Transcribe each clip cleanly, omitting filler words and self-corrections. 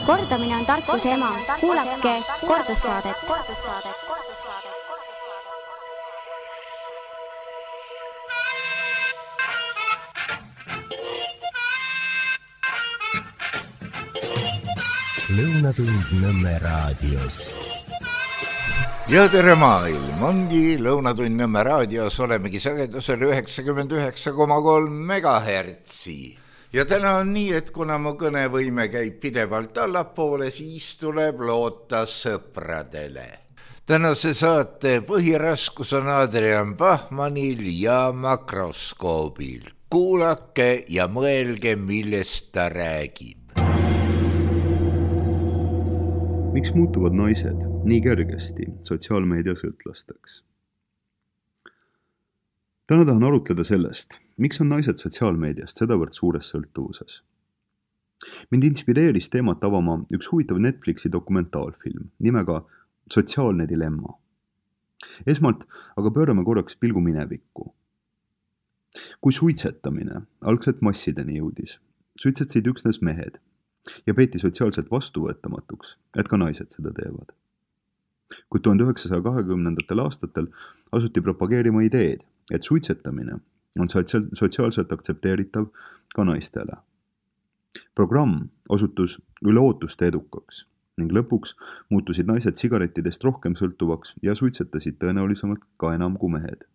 Kordamine on tarkuse ema. Kuulake kordussaadet. Lõunatund Nõmme raadios. Ja tere maailm, ongi Lõunatund Nõmme raadios, olemegi sagedusel 99,3 megahertsi. Ja täna on nii, et kuna mu kõnevõime käib pidevalt allapoole, siis tuleb loota sõpradele. Tänase saate põhiraskus on Adrian Bachmanil ja makroskoobil. Kuulake ja mõelge, millest ta räägib. Miks muutuvad naised nii kergesti sotsiaalmeedia sõltlasteks? Täna tahan arutleda sellest, miks on naised sotsiaalmeediast sedavõrd suures sõltuvuses. Mind inspireeris teemat avama üks huvitav Netflixi dokumentaalfilm nimega Sotsiaalne dilemma. Esmalt aga pöörame korraks pilgu minevikku. Kui suitsetamine algselt massideni jõudis, suitsetasid üksnes mehed ja peeti sotsiaalselt vastuvõetamatuks, et ka naised seda teevad. Kuid 1920. aastatel asuti propageerima ideed, et suitsetamine on sotsiaalselt aktsepteeritav ka naistele. Programm osutus üle ootuste edukaks ning lõpuks muutusid naised sigarettidest rohkem sõltuvaks ja suitsetasid tõenäolisemalt ka enam kui mehed.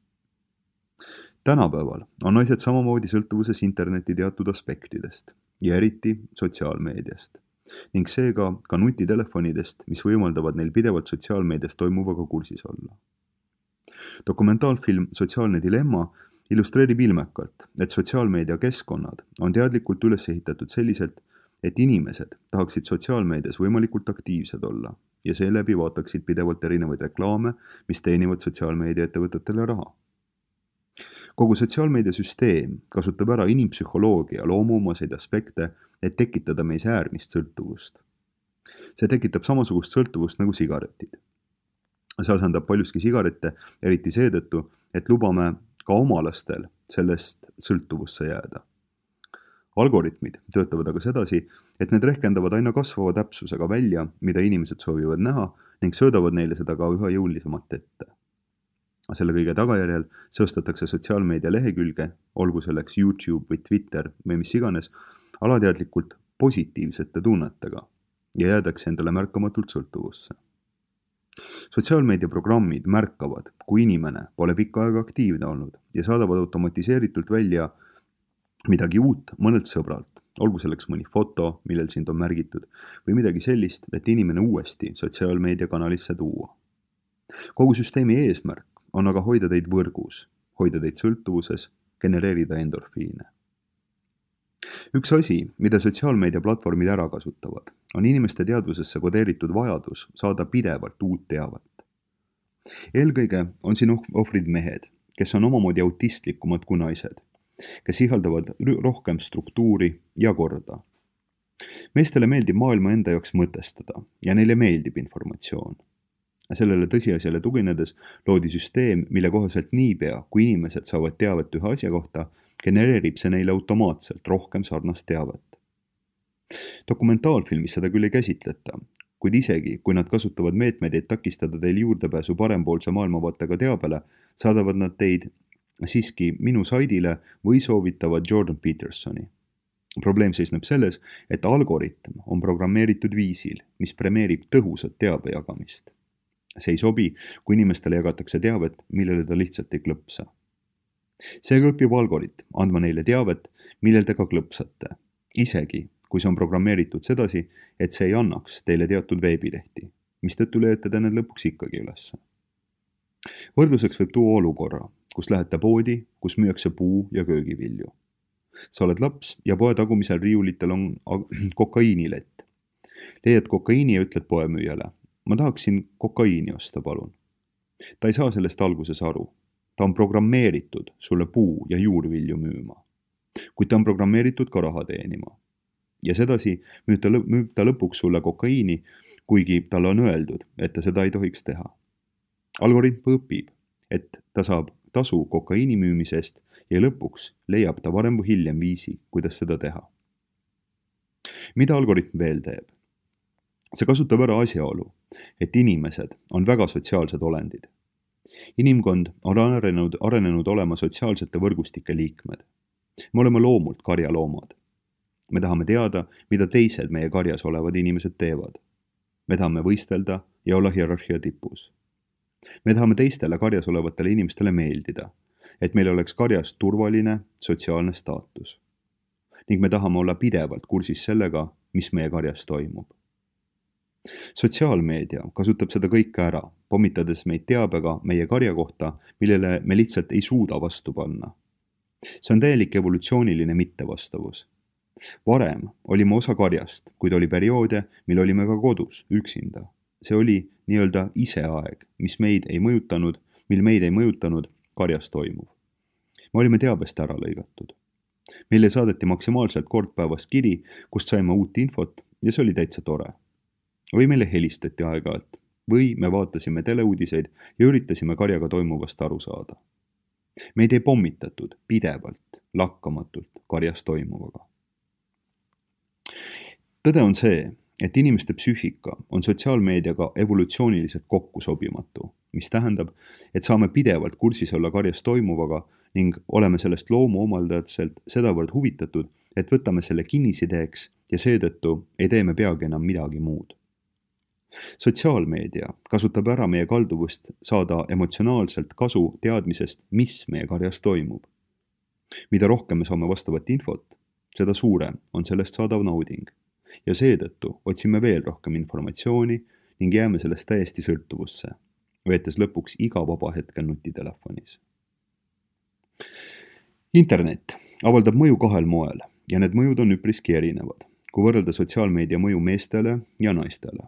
Tänapäeval on naised samamoodi sõltuvuses interneti teatud aspektidest ja eriti sotsiaalmeediast ning seega ka nutitelefonidest, mis võimaldavad neil pidevalt sotsiaalmeedias toimuvaga kursis olla. Dokumentaalfilm Sotsiaalne dilemma illustreerib ilmekalt, et sotsiaalmeedia keskkonnad on teadlikult üles ehitatud selliselt, et inimesed tahaksid sotsiaalmeedias võimalikult aktiivsed olla ja seeläbi vaataksid pidevalt erinevaid reklaame, mis teenivad sotsiaalmeedia ettevõtetele raha. Kogu sotsiaalmeedia süsteem kasutab ära inimpsühholoogia loomuomaseid aspekte, et tekitada meis äärmist sõltuvust. See tekitab samasugust sõltuvust nagu sigaretid. See asendab paljuski sigarette, eriti seetõttu, et lubame ka oma lastel sellest sõltuvusse jääda. Algoritmid töötavad aga sedasi, et need rehkendavad aina kasvava täpsusega välja, mida inimesed soovivad näha ning söödavad neile seda ka üha jõulisemalt ette. Selle kõige tagajärjel seostatakse sotsiaalmeedia lehekülge, olgu selleks YouTube või Twitter või mis iganes, alateadlikult positiivsete tunnetega ja jäädakse endale märkamatult sõltuvusse. Sotsiaalmeedia programmid märkavad, kui inimene pole pikka aega aktiivne olnud ja saadavad automatiseeritult välja midagi uut mõnelt sõbralt, olgu selleks mõni foto, millel sind on märgitud, või midagi sellist, et inimene uuesti sotsiaalmeedia kanalisse tuua. Kogu süsteemi eesmärk on aga hoida teid võrgus, hoida teid sõltuvuses, genereerida endorfiine. Üks asi, mida sotsiaalmeedia platvormid ära kasutavad, on inimeste teadvusesse kodeeritud vajadus saada pidevalt uut teavet. Eelkõige on siin ohvrid mehed, kes on omamoodi autistlikumad kui naised, kes ihaldavad rohkem struktuuri ja korda. Meestele meeldib maailma enda jaoks mõtestada ja neile meeldib informatsioon. Sellele tõsiasjale tuginedes loodi süsteem, mille kohaselt niipea, kui inimesed saavad teavet ühe asja kohta, genereerib see neile automaatselt rohkem sarnast teavet. Dokumentaalfilmis seda küll ei käsitleta, kuid isegi, kui nad kasutavad meetmeid, et takistada teil juurdepääsu parempoolse maailmavaatega teabele, saadavad nad teid siiski minu saidile või soovitavad Jordan Petersoni. Probleem seisneb selles, et algoritm on programmeeritud viisil, mis premeerib tõhusat teabe jagamist. See ei sobi, kui inimestele jagatakse teavet, millele ta lihtsalt ei klõpsa. Seega õpib algoritm andma neile teavet, millel te ka klõpsate, isegi kui see on programmeeritud sedasi, et see ei annaks teile teatud veebilehti, mistõttu leiate te need lõpuks ikkagi ülesse. Võrdluseks võib tuua olukorra, kus lähete poodi, kus müüakse puu- ja köögivilju. Sa oled laps ja poe tagumisel riiulitel on kokaiinilett. Leiad kokaiini ja ütled poemüüjale: ma tahaksin kokaiini osta, palun. Ta ei saa sellest alguses aru. Ta on programmeeritud sulle puu- ja juurvilju müüma. Kuid ta on programmeeritud ka raha teenima. Ja sedasi müüb ta lõpuks sulle kokaiini, kuigi talle on öeldud, et ta seda ei tohiks teha. Algoritm õpib, et ta saab tasu kokaiini müümisest ja lõpuks leiab ta varem või hiljem viisi, kuidas seda teha. Mida algoritm veel teeb? See kasutab ära asjaolu, et inimesed on väga sotsiaalsed olendid. Inimkond on arenenud olema sotsiaalsete võrgustike liikmed. Me oleme loomult karjaloomad. Me tahame teada, mida teised meie karjas olevad inimesed teevad. Me tahame võistelda ja olla hierarhia tipus. Me tahame teistele karjas olevatele inimestele meeldida, et meil oleks karjas turvaline sotsiaalne staatus. Ning me tahame olla pidevalt kursis sellega, mis meie karjas toimub. Sotsiaalmeedia kasutab seda kõike ära, pommitades meid teabega meie karja kohta, millele me lihtsalt ei suuda vastu panna. See on täielik evolutsiooniline mittevastavus. Varem olime osa karjast, kuid oli perioode, mil olime ka kodus, üksinda. See oli nii-öelda iseaeg, mil meid ei mõjutanud karjas toimuv. Me olime teabest ära lõigatud. Meile saadeti maksimaalselt kord päevas kiri, kust saime uut infot ja see oli täitsa tore. Või meile helistati aeg-ajalt, või me vaatasime teleuudiseid ja üritasime karjaga toimuvast aru saada. Meid ei pommitatud pidevalt, lakkamatult karjas toimuvaga. Tõde on see, et inimeste psüühika on sotsiaalmeediaga evolutsiooniliselt kokku sobimatu, mis tähendab, et saame pidevalt kursis olla karjas toimuvaga ning oleme sellest loomuomaldajatselt sedavõrd huvitatud, et võtame selle kinnisideeks ja seetõttu ei tee me peagi enam midagi muud. Sotsiaalmeedia kasutab ära meie kalduvust saada emotsionaalselt kasu teadmisest, mis meie karjas toimub. Mida rohkem me saame vastavat infot, seda suurem on sellest saadav nauding. Ja seetõttu otsime veel rohkem informatsiooni ning jääme sellest täiesti sõltuvusse, veetes lõpuks iga vaba hetkel nutitelefonis. Internet avaldab mõju kahel moel ja need mõjud on üpriski erinevad, kui võrrelda sotsiaalmeedia mõju meestele ja naistele.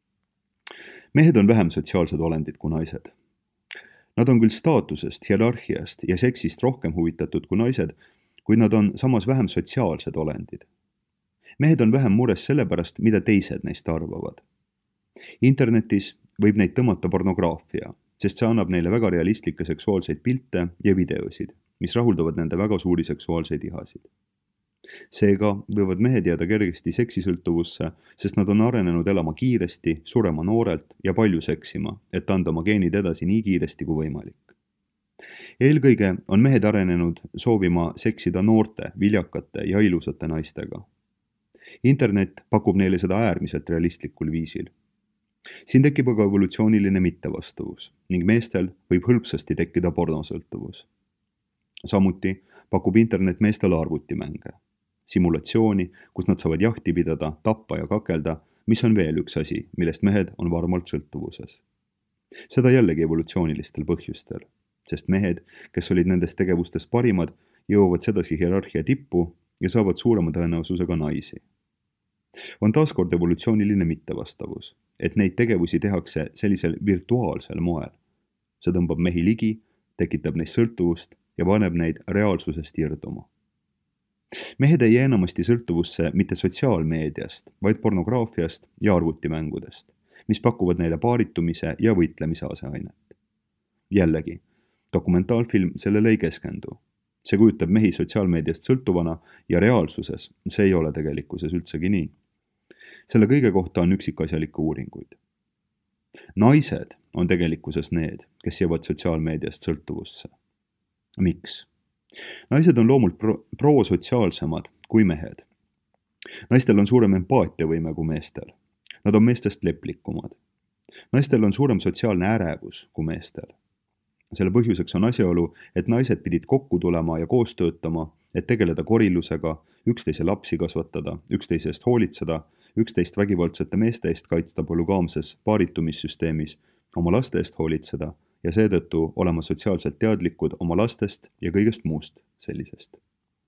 Mehed on vähem sotsiaalsed olendid kui naised. Nad on küll staatusest, hierarhiast ja seksist rohkem huvitatud kui naised, kuid nad on samas vähem sotsiaalsed olendid. Mehed on vähem mures sellepärast, mida teised neist arvavad. Internetis võib neid tõmmata pornograafia, sest see annab neile väga realistlikke seksuaalseid pilte ja videosid, mis rahuldavad nende väga suuri seksuaalseid ihasid. Seega võivad mehed jääda kergesti seksisõltuvusse, sest nad on arenenud elama kiiresti, surema noorelt ja palju seksima, et anda oma geenid edasi nii kiiresti kui võimalik. Eelkõige on mehed arenenud soovima seksida noorte, viljakate ja ilusate naistega. Internet pakub neile seda äärmiselt realistlikul viisil. Siin tekib aga evolutsiooniline mittevastavus ning meestel võib hõlpsasti tekkida pornosõltuvus. Samuti pakub internet meestele arvutimänge, simulatsiooni, kus nad saavad jahti pidada, tappa ja kakelda, mis on veel üks asi, millest mehed on varmalt sõltuvuses. Seda jällegi evolutsioonilistel põhjustel, sest mehed, kes olid nendes tegevustes parimad, jõuavad sedasi hierarhia tippu ja saavad suurema tõenäosusega naisi. On taaskord evolutsiooniline mittevastavus, et neid tegevusi tehakse sellisel virtuaalsel moel. See tõmbab mehi ligi, tekitab neist sõltuvust ja paneb neid reaalsusest irduma. Mehed ei jää enamasti sõltuvusse mitte sotsiaalmeediast, vaid pornograafiast ja arvutimängudest, mis pakuvad neile paaritumise ja võitlemise aseainet. Jällegi, dokumentaalfilm sellele ei keskendu. See kujutab mehi sotsiaalmeediast sõltuvana ja reaalsuses see ei ole tegelikkuses üldsegi nii. Selle kõige kohta on üksikasjalikke uuringuid. Naised on tegelikkuses need, kes jäävad sotsiaalmeediast sõltuvusse. Miks? Naised on loomult prosotsiaalsemad kui mehed. Naistel on suurem empaatiavõime kui meestel. Nad on meestest leplikumad. Naistel on suurem sotsiaalne ärevus kui meestel. Selle põhjuseks on asjaolu, et naised pidid kokku tulema ja koos töötama, et tegeleda korilusega, üksteise lapsi kasvatada, üksteise eest hoolitseda, üksteist vägivaldsete meeste eest kaitsta polügaamses paaritumissüsteemis, oma laste eest hoolitseda ja seetõttu olema sotsiaalselt teadlikud oma lastest ja kõigest muust sellisest.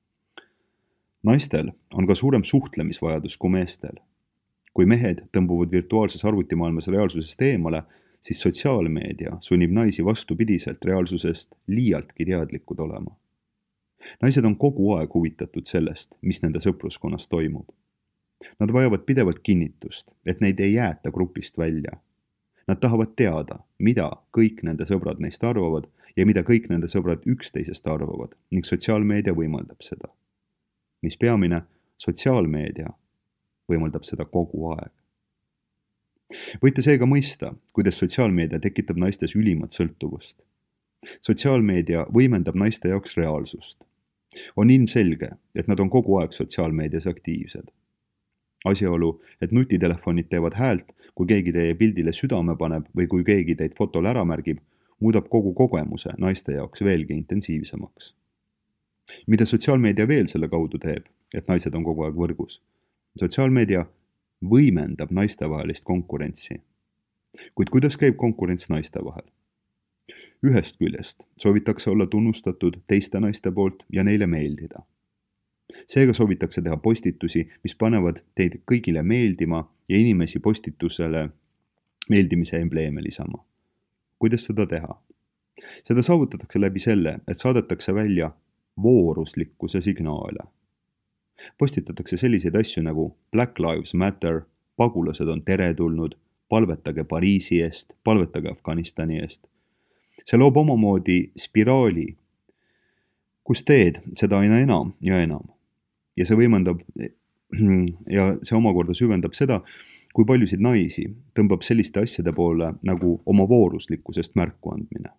Naistel on ka suurem suhtlemisvajadus kui meestel. Kui mehed tõmbuvad virtuaalses arvutimaailmas reaalsusest eemale, siis sotsiaalmeedia sunnib naisi vastupidiselt reaalsusest liialtki teadlikud olema. Naised on kogu aeg huvitatud sellest, mis nende sõpruskonnas toimub. Nad vajavad pidevalt kinnitust, et neid ei jäeta grupist välja. Nad tahavad teada, mida kõik nende sõbrad neist arvavad ja mida kõik nende sõbrad üksteisest arvavad ning sotsiaalmeedia võimaldab seda. Mis peamine, sotsiaalmeedia võimaldab seda kogu aeg. Võite seega mõista, kuidas sotsiaalmeedia tekitab naistes ülimat sõltuvust. Sotsiaalmeedia võimendab naiste jaoks reaalsust. On ilmselge, et nad on kogu aeg sotsiaalmeedias aktiivsed. Asjaolu, et nutitelefonid teevad häält, kui keegi teie pildile südame paneb või kui keegi teid fotole ära märgib, muudab kogu kogemuse naiste jaoks veelgi intensiivsemaks. Mida sotsiaalmeedia veel selle kaudu teeb, et naised on kogu aeg võrgus? Sotsiaalmeedia võimendab naistevahelist konkurentsi. Kuid kuidas käib konkurents naiste vahel? Ühest küljest soovitakse olla tunnustatud teiste naiste poolt ja neile meeldida. Seega soovitakse teha postitusi, mis panevad teid kõigile meeldima ja inimesi postitusele meeldimise embleeme lisama. Kuidas seda teha? Seda saavutatakse läbi selle, et saadetakse välja vooruslikkuse signaale. Postitatakse selliseid asju nagu Black Lives Matter, pagulased on teretulnud, palvetage Pariisi eest, palvetage Afganistani eest. See loob omamoodi spiraali, kus teed seda aina enam ja enam. Ja see omakorda süvendab seda, kui paljusid naisi tõmbab selliste asjade poole nagu oma vooruslikkusest märku andmine.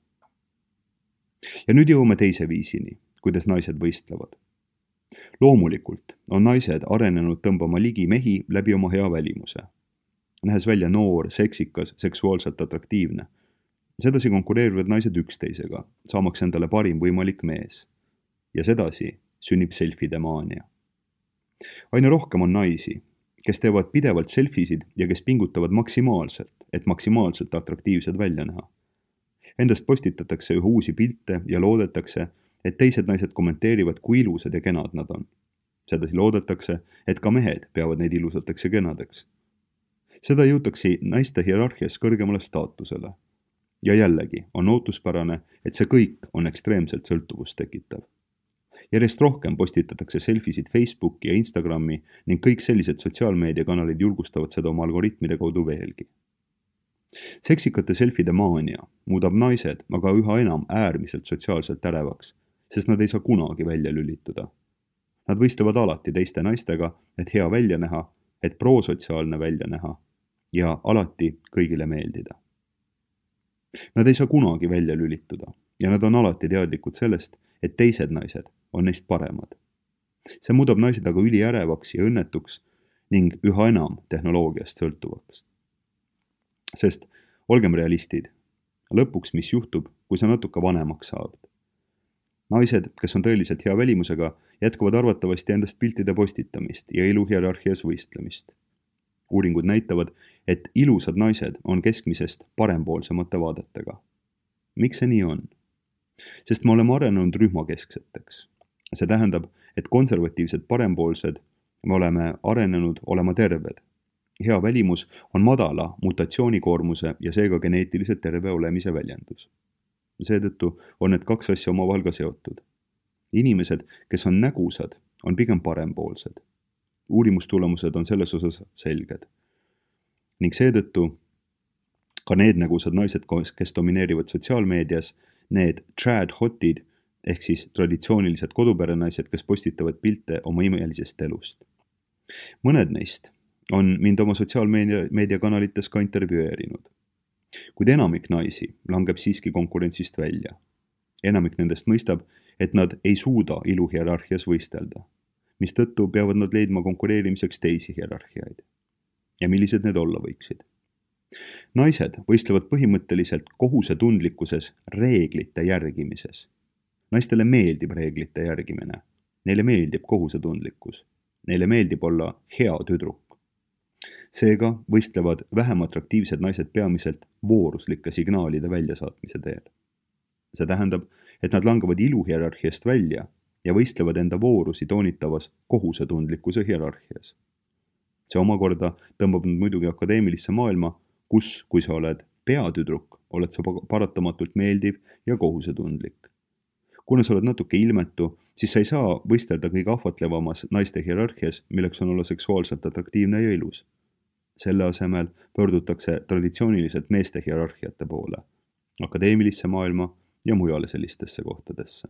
Ja nüüd jõuame teise viisini, kuidas naised võistlevad. Loomulikult on naised arenenud tõmbama ligi mehi läbi oma hea välimuse. Nähes välja noor, seksikas, seksuaalselt atraktiivne. Sedasi konkureerivad naised üksteisega, saamaks endale parim võimalik mees. Ja sedasi sünnib selfide maania. Aina rohkem on naisi, kes teevad pidevalt selfisid ja kes pingutavad maksimaalselt, et maksimaalselt atraktiivsed välja näha. Endast postitatakse ühe uusi pilte ja loodetakse, et teised naised kommenteerivad, kui ilusad ja kenad nad on. Sedasi loodetakse, et ka mehed peavad neid ilusateks ja kenadeks. Seda jõutakse naiste hierarhias kõrgemale staatusele. Ja jällegi on ootuspärane, et see kõik on ekstreemselt sõltuvust tekitav. Järjest rohkem postitatakse selfisid Facebooki ja Instagrami ning kõik sellised sotsiaalmeediakanalid julgustavad seda oma algoritmide kaudu veelgi. Seksikate selfide maania muudab naised aga üha enam äärmiselt sotsiaalselt ärevaks, sest nad ei saa kunagi välja lülituda. Nad võistlevad alati teiste naistega, et hea välja näha, et prosotsiaalne välja näha ja alati kõigile meeldida. Nad ei saa kunagi välja lülituda ja nad on alati teadlikud sellest, et teised naised on neist paremad. See muudab naised aga üliärevaks ja õnnetuks ning üha enam tehnoloogiast sõltuvaks. Sest olgem realistid, lõpuks mis juhtub, kui sa natuke vanemaks saad. Naised, kes on tõeliselt hea välimusega, jätkavad arvatavasti endast piltide postitamist ja iluhierarhias võistlemist. Uuringud näitavad, et ilusad naised on keskmisest parempoolsemate vaadetega. Miks see nii on? Sest me oleme arenenud rühmakeskseteks. See tähendab, et konservatiivsed parempoolsed me oleme arenenud olema terved. Hea välimus on madala mutatsioonikoormuse ja seega geneetiliselt terve olemise väljendus. Seetõttu on need kaks asja omavahel ka seotud. Inimesed, kes on nägusad, on pigem parempoolsed. Uurimustulemused on selles osas selged. Ning seetõttu ka need nägusad naised, kes domineerivad sotsiaalmeedias, need trad-hotid ehk siis traditsioonilised koduperenaised, kes postitavad pilte oma imelisest elust. Mõned neist on mind oma sotsiaalmeediakanalites ka intervjueerinud. Kuid enamik naisi langeb siiski konkurentsist välja. Enamik nendest mõistab, et nad ei suuda iluhierarhias võistelda, mistõttu peavad nad leidma konkureerimiseks teisi hierarhiaid. Ja millised need olla võiksid? Naised võistlevad põhimõtteliselt kohusetundlikkuses reeglite järgimises. Naistele meeldib reeglite järgimine. Neile meeldib kohusetundlikkus. Neile meeldib olla hea tüdruk. Seega võistlevad vähem atraktiivsed naised peamiselt vooruslike signaalide väljasaatmise teel. See tähendab, et nad langevad iluhierarhiast välja ja võistlevad enda voorusi toonitavas kohusetundlikkuse hierarhias. See omakorda tõmbab nad muidugi akadeemilisse maailma, kus, kui sa oled peatüdruk, oled sa paratamatult meeldiv ja kohusetundlik. Kuna sa oled natuke ilmetu, siis sa ei saa võistelda kõige ahvatlevamas naiste hierarhias, milleks on olla seksuaalselt atraktiivne ja ilus. Selle asemel pöördutakse traditsiooniliselt meeste hierarhiate poole, akadeemilisse maailma ja mujale sellistesse kohtadesse.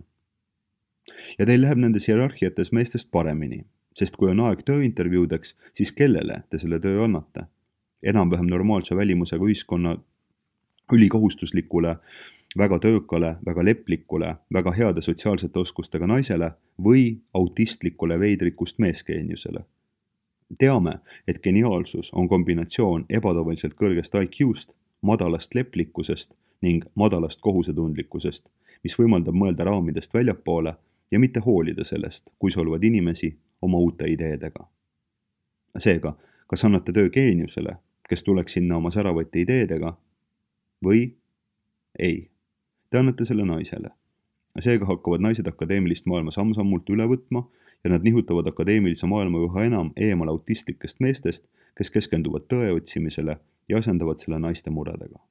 Ja teil läheb nendes hierarhiates meestest paremini, sest kui on aeg tööintervjuudeks, siis kellele te selle töö annate? enam-vähem normaalse välimusega ühiskonna ülikohustuslikule, väga töökale, väga leplikule, väga heade sotsiaalsete oskustega naisele või autistlikule veidrikust meesgeeniusele. Teame, et geniaalsus on kombinatsioon ebatavaliselt kõrgest IQ-st, madalast leplikkusest ning madalast kohusetundlikkusest, mis võimaldab mõelda raamidest väljapoole ja mitte hoolida sellest, kui solvad inimesi oma uute ideedega. Seega, kas annate töö geeniusele, kes tuleks sinna oma säravate ideedega, või ei? Te annate selle naisele. Seega hakkavad naised akadeemilist maailma samm-sammult üle võtma ja nad nihutavad akadeemilise maailma üha enam eemal autistlikest meestest, kes keskenduvad tõe otsimisele ja asendavad selle naiste muredega.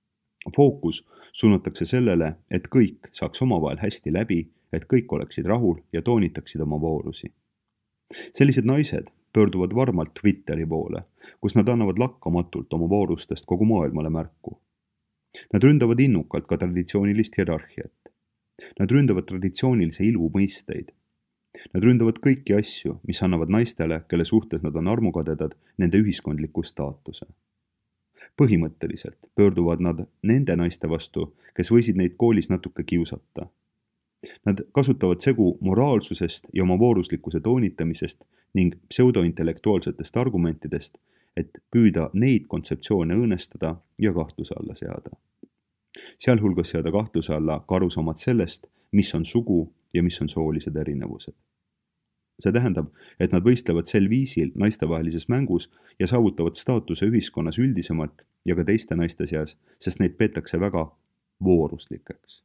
Fookus suunatakse sellele, et kõik saaks omavahel hästi läbi, et kõik oleksid rahul ja toonitaksid oma voorusi. Sellised naised pöörduvad varmalt Twitteri poole, kus nad annavad lakkamatult oma voorustest kogu maailmale märku. Nad ründavad innukalt ka traditsioonilist hierarhiat. Nad ründavad traditsioonilise ilu mõisteid. Nad ründavad kõiki asju, mis annavad naistele, kelle suhtes nad on armukadedad, nende ühiskondliku staatuse. Põhimõtteliselt pöörduvad nad nende naiste vastu, kes võisid neid koolis natuke kiusata. Nad kasutavad segu moraalsusest ja oma vooruslikkuse toonitamisest ning pseudointellektuaalsetest argumentidest, et püüda neid kontseptsioone õõnestada ja kahtluse alla seada. Sealhulgas seada kahtluse alla ka arusaamad sellest, mis on sugu ja mis on soolised erinevused. See tähendab, et nad võistlevad sel viisil naistevahelises mängus ja saavutavad staatuse ühiskonnas üldisemalt ja ka teiste naiste seas, sest neid peetakse väga vooruslikeks.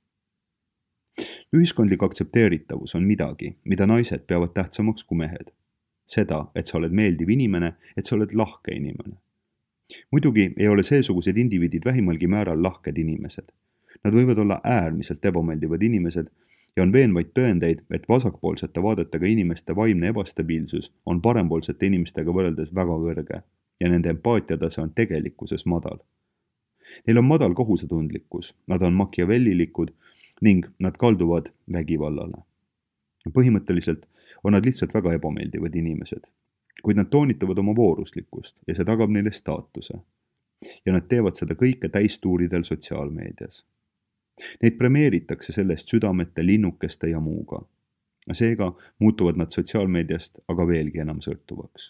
Ühiskondlik aktsepteeritavus on midagi, mida naised peavad tähtsamaks kui mehed. Seda, et sa oled meeldiv inimene, et sa oled lahke inimene. Muidugi ei ole seesugused indiviidid vähimalgi määral lahked inimesed. Nad võivad olla äärmiselt ebameeldivad inimesed ja on veenvaid tõendeid, et vasakpoolsete vaadetega inimeste vaimne ebastabiilsus on parempoolsete inimestega võrreldes väga kõrge ja nende empaatiatase on tegelikkuses madal. Neil on madal kohusetundlikkus, nad on machiavellilikud ning nad kalduvad vägivallale. Põhimõtteliselt on nad lihtsalt väga ebameeldivad inimesed, kuid nad toonitavad oma vooruslikkust ja see tagab neile staatuse. Ja nad teevad seda kõike täistuuridel sotsiaalmeedias. Neid premeeritakse sellest südamete, linnukeste ja muuga. Seega muutuvad nad sotsiaalmeediast aga veelgi enam sõltuvaks.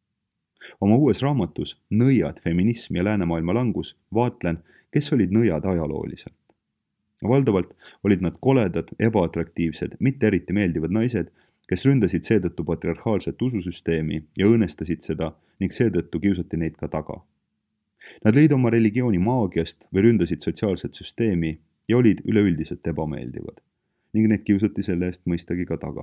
Oma uues raamatus Nõiad, feminism ja läänemaailma langus vaatlen, kes olid nõiad ajalooliselt. Valdavalt olid nad koledad, ebaatraktiivsed, mitte eriti meeldivad naised, kes ründasid seetõttu patriarhaalset ususüsteemi ja õõnestasid seda ning seetõttu kiusati neid ka taga. Nad lõid oma religiooni maagiast või ründasid sotsiaalset süsteemi ja olid üleüldiselt ebameeldivad ning neid kiusati selle eest mõistagi ka taga.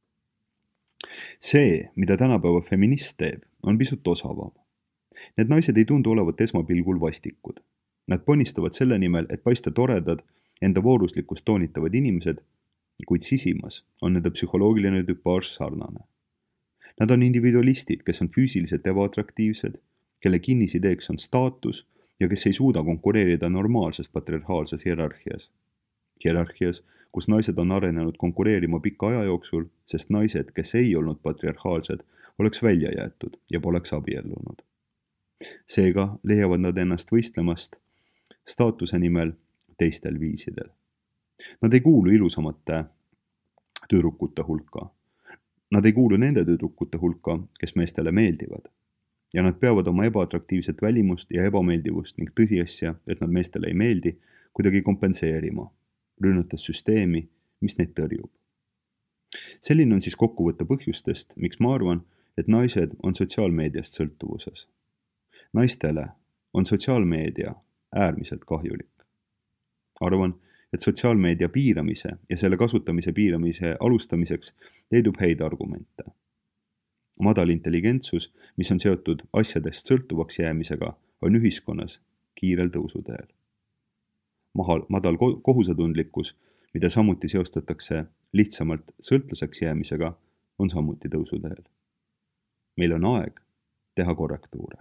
See, mida tänapäeva feminist teeb, on pisut osavam. Need naised ei tundu olevat esmapilgul vastikud. Nad ponistavad selle nimel, et paista toredad, enda vooruslikkust toonitavad inimesed, kuid sisimas on nende psühholoogiline tüpaaž sarnane. Nad on individualistid, kes on füüsiliselt ebaatraktiivsed, kelle kinnisideeks on staatus ja kes ei suuda konkureerida normaalses patriarhaalses hierarhias. Hierarhias, kus naised on arenenud konkureerima pika aja jooksul, sest naised, kes ei olnud patriarhaalsed, oleks välja jäetud ja poleks abiellunud. Seega leiavad nad ennast võistlemast staatuse nimel teistel viisidel. Nad ei kuulu ilusamate tüdrukute hulka. Nad ei kuulu nende tüdrukute hulka, kes meestele meeldivad. Ja nad peavad oma ebaatraktiivset välimust ja ebameeldivust ning tõsiasja, et nad meestele ei meeldi, kuidagi kompenseerima, rünnates süsteemi, mis neid tõrjub. Selline on siis kokkuvõtte põhjustest, miks ma arvan, et naised on sotsiaalmeediast sõltuvuses. Naistele on sotsiaalmeedia äärmiselt kahjulik. Arvan, et sotsiaalmeedia piiramise ja selle kasutamise piiramise alustamiseks leidub häid argumente. Madal intelligentsus, mis on seotud asjadest sõltuvaks jäämisega, on ühiskonnas kiirel tõusuteel. Madal kohusetundlikkus, mida samuti seostatakse lihtsamalt sõltlaseks jäämisega, on samuti tõusuteel. Meil on aeg teha korrektuure.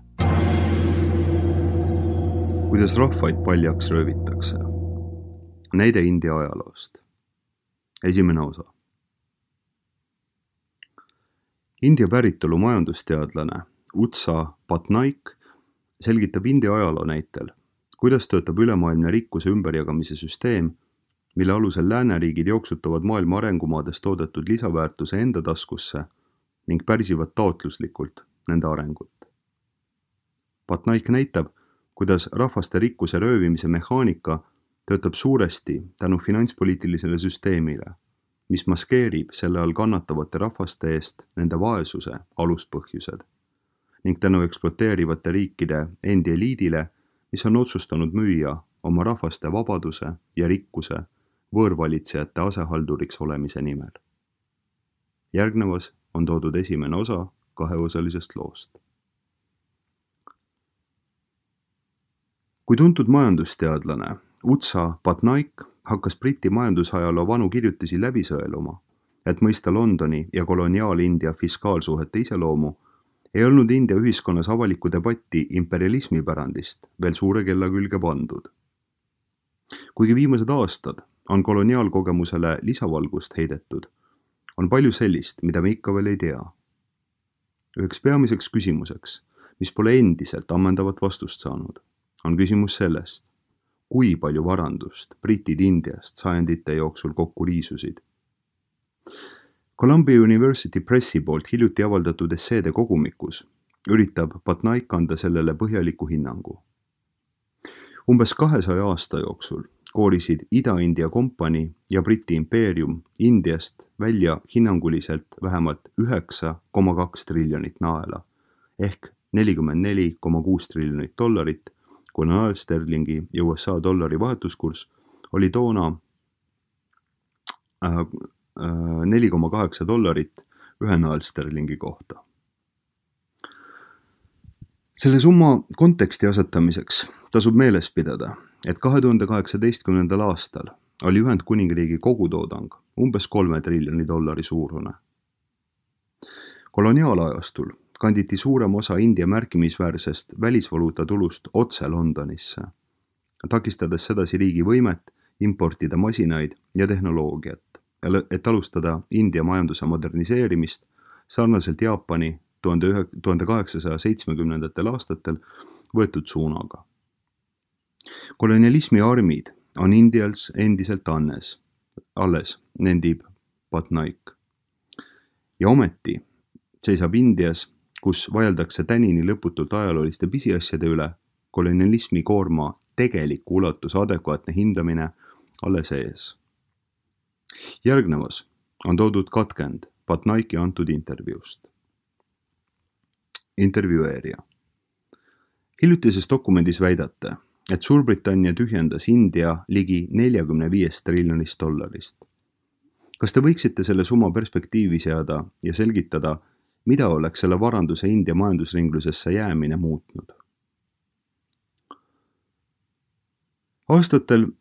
Kuidas rahvaid paljaks röövitakse? Näide India ajaloost. Esimene osa. India päritolu majandusteadlane Utsa Patnaik selgitab India ajaloo näitel, kuidas töötab ülemaailmne rikkuse ümberjagamise süsteem, mille alusel lääneriigid jooksutavad maailma arengumaades toodetud lisaväärtuse enda taskusse ning pärsivad taotluslikult nende arengut. Patnaik näitab, kuidas rahvaste rikkuse röövimise mehaanika töötab suuresti tänu finantspoliitilisele süsteemile, mis maskeerib selle all kannatavate rahvaste eest nende vaesuse aluspõhjused ning tänu ekspluateerivate riikide endi eliidile, mis on otsustanud müüa oma rahvaste vabaduse ja rikkuse võõrvalitsejate asehalduriks olemise nimel. Järgnevas on toodud esimene osa kaheosalisest loost. Kui tuntud majandusteadlane Utsa Patnaik hakkas Briti majandusajaloo vanu kirjutisi läbi sõeluma, et mõista Londoni ja koloniaal-India fiskaalsuhete iseloomu, ei olnud India ühiskonnas avalikku debatti imperialismi pärandist veel suure kella külge pandud. Kuigi viimased aastad on koloniaalkogemusele lisavalgust heidetud, on palju sellist, mida me ikka veel ei tea. Üheks peamiseks küsimuseks, mis pole endiselt ammendavat vastust saanud, on küsimus sellest, kui palju varandust britid Indiast sajandite jooksul kokku riisusid. Columbia University Pressi poolt hiljuti avaldatud esseede kogumikus üritab Patnaik anda sellele põhjaliku hinnangu. Umbes 200 aasta jooksul koorisid Ida-India kompanii ja Briti impeerium Indiast välja hinnanguliselt vähemalt 9,2 triljonit naela ehk 44,6 triljonit dollarit, kui naelsterlingi ja USA dollari vahetuskurss oli toona 4,8 dollarit ühe naelsterlingi kohta. Selle summa konteksti asetamiseks tasub meeles pidada, et 2018. aastal oli Ühendkuningriigi kogutoodang umbes 3 triljoni dollari suurune. Koloniaalajastul kanditi suurem osa India märkimisväärsest välisvaluuta tulust otse Londonisse, takistades sedasi riigi võimet importida masinaid ja tehnoloogiat, et alustada India majanduse moderniseerimist sarnaselt Jaapani 1870. aastatel võetud suunaga. Kolonialismi armid on Indias endiselt alles, nendib Patnaik. Ja ometi seisab Indias, kus vaieldakse tänini lõputult ajalooliste pisiasjade üle, kolonialismi koorma tegeliku ulatuse adekvaatne hindamine alles ees. Järgnevas on toodud katkend Patnaiki antud intervjuust. Intervjueerija. Hiljutises dokumendis väidate, et Suurbritannia tühjendas India ligi 45 triljonist dollarist. Kas te võiksite selle summa perspektiivi seada ja selgitada, mida oleks selle varanduse India majandusringlusesse jäämine muutnud? Aastatel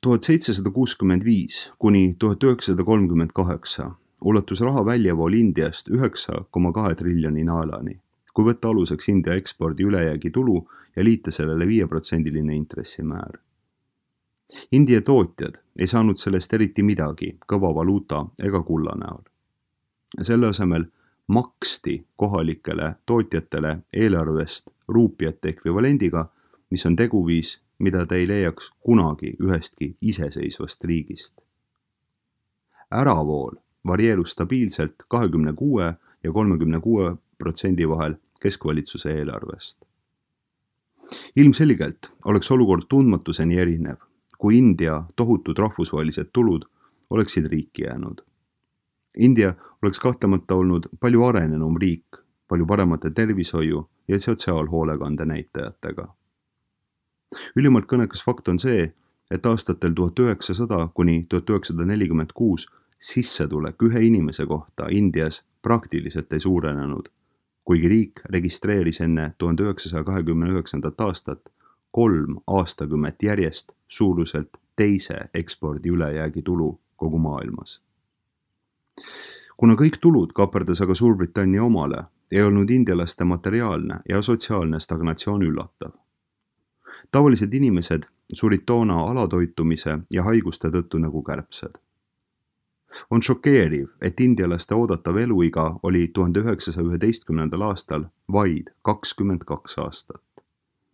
1765 kuni 1938 ulatus raha väljavool Indiast 9,2 triljoni naelani, kui võtta aluseks India ekspordi ülejäägi tulu ja liita sellele 5% intressimäär. India tootjad ei saanud sellest eriti midagi kõva valuuta ega kulla näol. Selle asemel maksti kohalikele tootjatele eelarvest ruupiate ekvivalendiga, mis on teguviis, mida ta ei leiaks kunagi ühestki iseseisvast riigist. Äravool varieerus stabiilselt 26 ja 36% vahel keskvalitsuse eelarvest. Ilmselgelt oleks olukord tundmatuseni erinev, kui India tohutud rahvusvahelised tulud oleksid riiki jäänud. India oleks kahtlemata olnud palju arenenum riik, palju paremate tervishoiu ja sotsiaalhoolekande näitajatega. Ülimalt kõnekas fakt on see, et aastatel 1900 kuni 1946 sissetulek ühe inimese kohta Indias praktiliselt ei suurenenud, kuigi riik registreeris enne 1929. aastat 3 aastakümmet järjest suuruselt teise ekspordi ülejäägi tulu kogu maailmas. Kuna kõik tulud kaaperdas aga Suurbritannia omale, ei olnud indialaste materiaalne ja sotsiaalne stagnatsioon üllatav. Tavalised inimesed surid toona alatoitumise ja haiguste tõttu nagu kärbsed. On šokeeriv, et indialaste oodatav eluiga oli 1911. aastal vaid 22 aastat.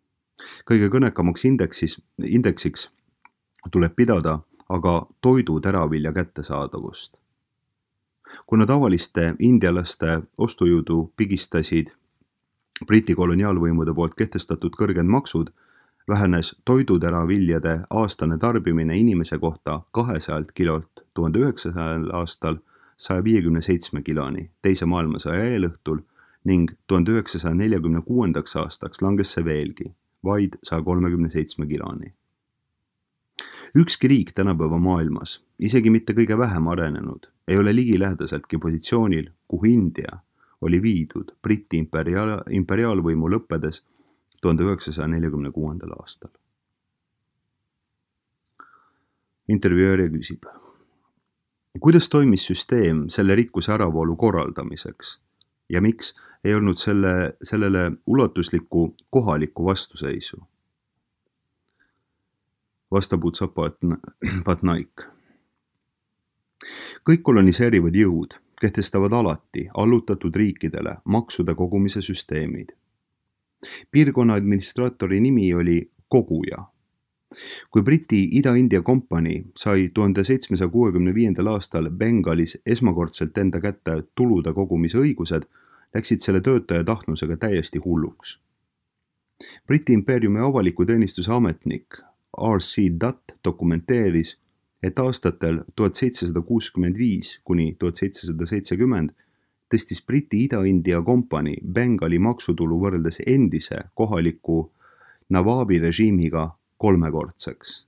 kõige kõnekamaks indeksiks tuleb pidada aga toidu teravilja kättesaadavust. Kuna tavaliste indialaste ostujõudu pigistasid Briti koloniaalvõimude poolt kehtestatud kõrged maksud, vähenes toiduteraviljade aastane tarbimine inimese kohta 200 kilolt 1900 aastal 157 kiloni teise maailmasõja eelõhtul ning 1946. aastaks langes see veelgi, vaid 137 kiloni. Ükski riik tänapäeva maailmas, isegi mitte kõige vähem arenenud, ei ole ligilähedaseltki positsioonil, kuhu India oli viidud Briti imperiaalvõimu lõppedes 1946. aastal. Intervjueerija küsib, kuidas toimis süsteem selle rikkuse äravoolu korraldamiseks ja miks ei olnud sellele ulatuslikku kohalikku vastuseisu? Vastab Utsapatnaik. Kõik koloniseerivad jõud kehtestavad alati allutatud riikidele maksude kogumise süsteemid. Piirkonna administraatori nimi oli koguja. Kui Briti Ida-India kompanii sai 1765. aastal Bengalis esmakordselt enda kätte tulude kogumise õigused, läksid selle töötaja tahtnusega täiesti hulluks. Briti impeeriumi avaliku teenistuse ametnik R.C. Dutt dokumenteeris, et aastatel 1765 kuni 1770 tõstis Briti Ida-India kompanii Bengali maksutulu võrreldes endise kohaliku Nawabi režiimiga 3-kordseks.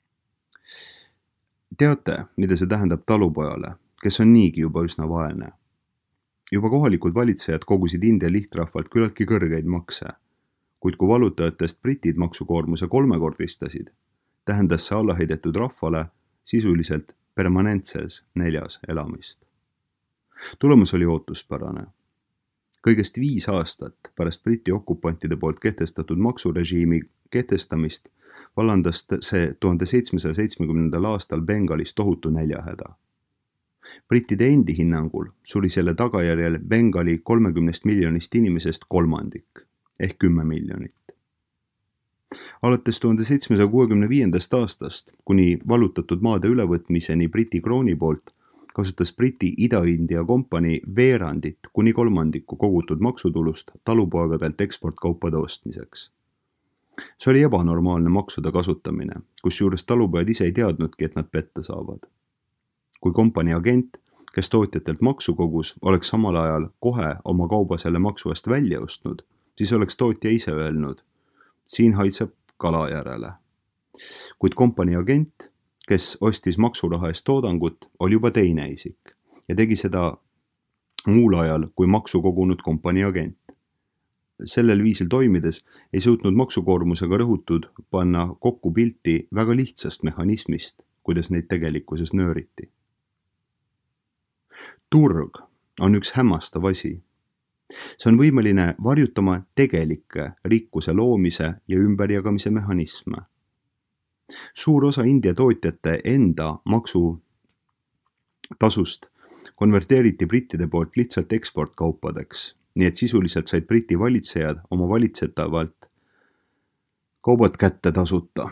Teate, mida see tähendab talupojale, kes on niigi juba üsna vaene? Juba kohalikud valitsejad kogusid India lihtrahvalt küllaltki kõrgeid makse, kuid kui valutajatest britid maksukoormuse 3-kordistasid, tähendas see allaheidetud rahvale sisuliselt permanentses 4 elamist. Tulemus oli ootuspärane. Kõigest 5 aastat pärast Briti okupantide poolt kehtestatud maksurežiimi kehtestamist vallandas see 1770. aastal Bengalis tohutu näljahäda. Brittide endi hinnangul suri selle tagajärjel Bengali 30 miljonist inimesest kolmandik ehk 10 miljonit. Alates 1765. aastast kuni vallutatud maade ülevõtmiseni Briti krooni poolt kasutas Briti Ida-India kompanii veerandit kuni kolmandikku kogutud maksutulust talupoegadelt eksportkaupade ostmiseks. See oli ebanormaalne maksude kasutamine, kusjuures talupojad ise ei teadnudki, et nad petta saavad. Kui kompanii agent, kes tootjatelt maksu kogus, oleks samal ajal kohe oma kauba selle maksu eest välja ostnud, siis oleks tootja ise öelnud, siin haitseb kala järele. Kuid kompanii agent, kes ostis maksuraha eest toodangut, oli juba teine isik ja tegi seda muul ajal kui maksu kogunud kompanii agent. Sellel viisil toimides ei suutnud maksukoormusega rõhutud panna kokku pilti väga lihtsast mehhanismist, kuidas neid tegelikkuses nööriti. Turg on üks hämmastav asi. See on võimeline varjutama tegelikke rikkuse loomise ja ümberjagamise mehhanisme. Suur osa India tootjate enda maksutasust konverteeriti brittide poolt lihtsalt eksportkaupadeks, nii et sisuliselt said Briti valitsejad oma valitsetavalt kaubad kätte tasuta.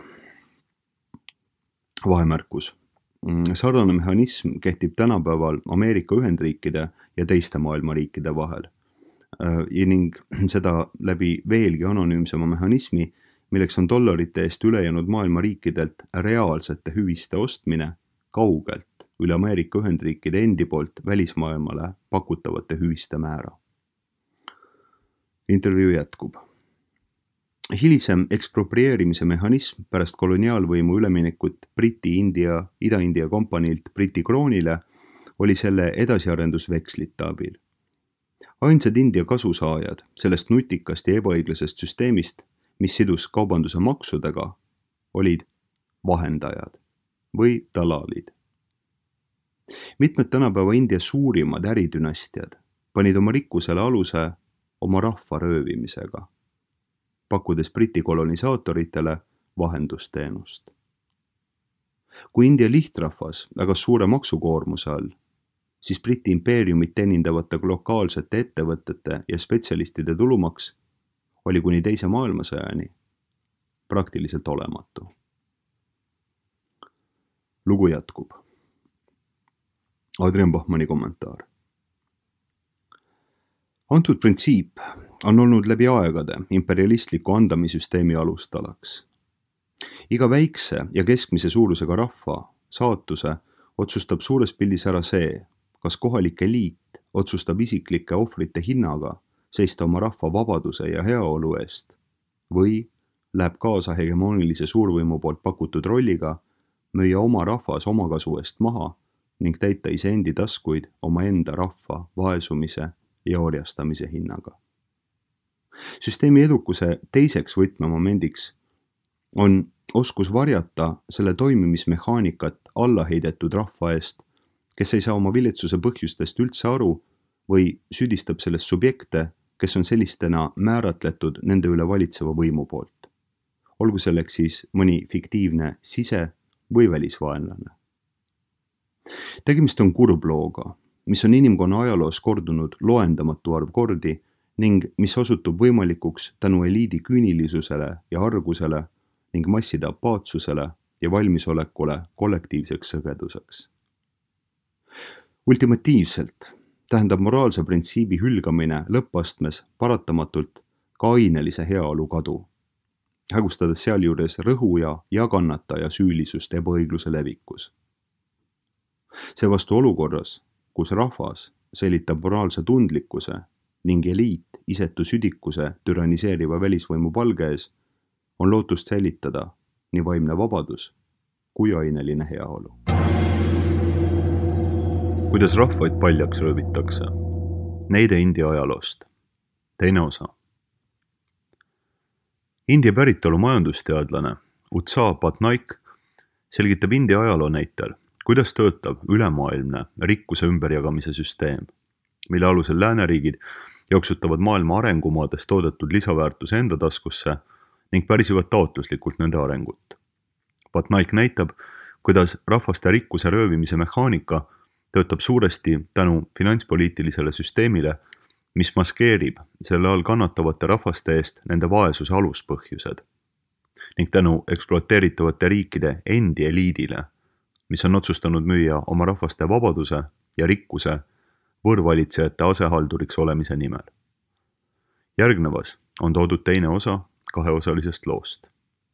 Vahemärkus. Sarnane mehhanism kehtib tänapäeval Ameerika Ühendriikide ja teiste maailma riikide vahel ning seda läbi veelgi anonüümsema mehhanismi, milleks on dollarite eest ülejäänud maailma riikidelt reaalsete hüviste ostmine kaugelt üle Ameerika Ühendriikide endi poolt välismaailmale pakutavate hüviste määra. Intervjuu jätkub. Hilisem eksproprieerimise mehhanism pärast koloniaalvõimu üleminekut Ida-India kompaniilt Briti kroonile oli selle edasiarendus vekslite abil. Ainsad India kasusaajad sellest nutikast ja ebaõiglasest süsteemist, mis sidus kaubanduse maksudega, olid vahendajad või dalalid. Mitmed tänapäeva India suurimad äridünastiad panid oma rikkusele aluse oma rahva röövimisega, pakkudes Briti kolonisaatoritele vahendusteenust. Kui India lihtrahvas väga suure maksukoormuse all, siis Briti impeeriumit teenindavate lokaalsete ettevõtete ja spetsialistide tulumaks oli kuni teise maailmasõjani praktiliselt olematu. Lugu jätkub. Adrian Bachmanni kommentaar. Antud printsiip on olnud läbi aegade imperialistliku andamisüsteemi alustalaks. Iga väikse ja keskmise suurusega rahva saatuse otsustab suures pildis ära see, kas kohalik eliit otsustab isiklike ohvrite hinnaga seista oma rahva vabaduse ja heaolu eest või läheb kaasa hegemoonilise suurvõimu poolt pakutud rolliga müüa oma rahvas omakasu eest maha ning täita iseendi taskuid omaenda rahva vaesumise ja orjastamise hinnaga. Süsteemi edukuse teiseks võtmemomendiks on oskus varjata selle toimimismehaanikat allaheidetud rahva eest, kes ei saa oma viletsuse põhjustest üldse aru või süüdistab sellest subjekte, kes on sellistena määratletud nende üle valitseva võimu poolt. Olgu selleks siis mõni fiktiivne sise- või välisvaenlane. Tegemist on kurblooga, mis on inimkonna ajaloos kordunud loendamatu arv kordi ning mis osutub võimalikuks tänu eliidi küünilisusele ja argusele ning masside apaatsusele ja valmisolekule kollektiivseks sõgeduseks. Ultimatiivselt tähendab moraalse printsiibi hülgamine lõppastmes paratamatult ka ainelise heaolu kadu, hägustades sealjuures rõhuja ja kannataja süülisust ebaõigluse levikus. Seevastu olukorras, kus rahvas säilitab moraalse tundlikkuse ning eliit isetu südikuse türaniseeriva välisvõimu palge ees, on lootust säilitada nii vaimne vabadus kui aineline heaolu. Kuidas rahvaid paljaks röövitakse? Näide India ajaloost. Teine osa. India päritolu majandusteadlane Utsav Patnaik selgitab India ajaloo näitel, kuidas töötab ülemaailmne rikkuse ümberjagamise süsteem, mille alusel lääneriigid jooksutavad maailma arengumaades toodetud lisaväärtuse enda taskusse ning pärsivad taotluslikult nende arengut. Patnaik näitab, kuidas rahvaste rikkuse röövimise mehaanika töötab suuresti tänu finantspoliitilisele süsteemile, mis maskeerib selle all kannatavate rahvaste eest nende vaesuse aluspõhjused ning tänu ekspluateeritavate riikide endi eliidile, mis on otsustanud müüa oma rahvaste vabaduse ja rikkuse võõrvalitsejate asehalduriks olemise nimel. Järgnevas on toodud teine osa kaheosalisest loost.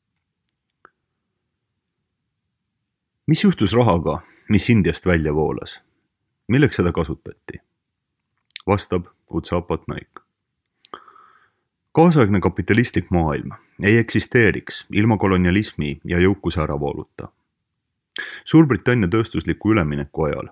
Mis juhtus rahaga, mis Indiast välja voolas? Milleks seda kasutati? Vastab Utsav Patnaik. Kaasaegne kapitalistlik maailm ei eksisteeriks ilma kolonialismi ja jõukuse äravooluta. Suurbritannia tööstusliku ülemineku ajal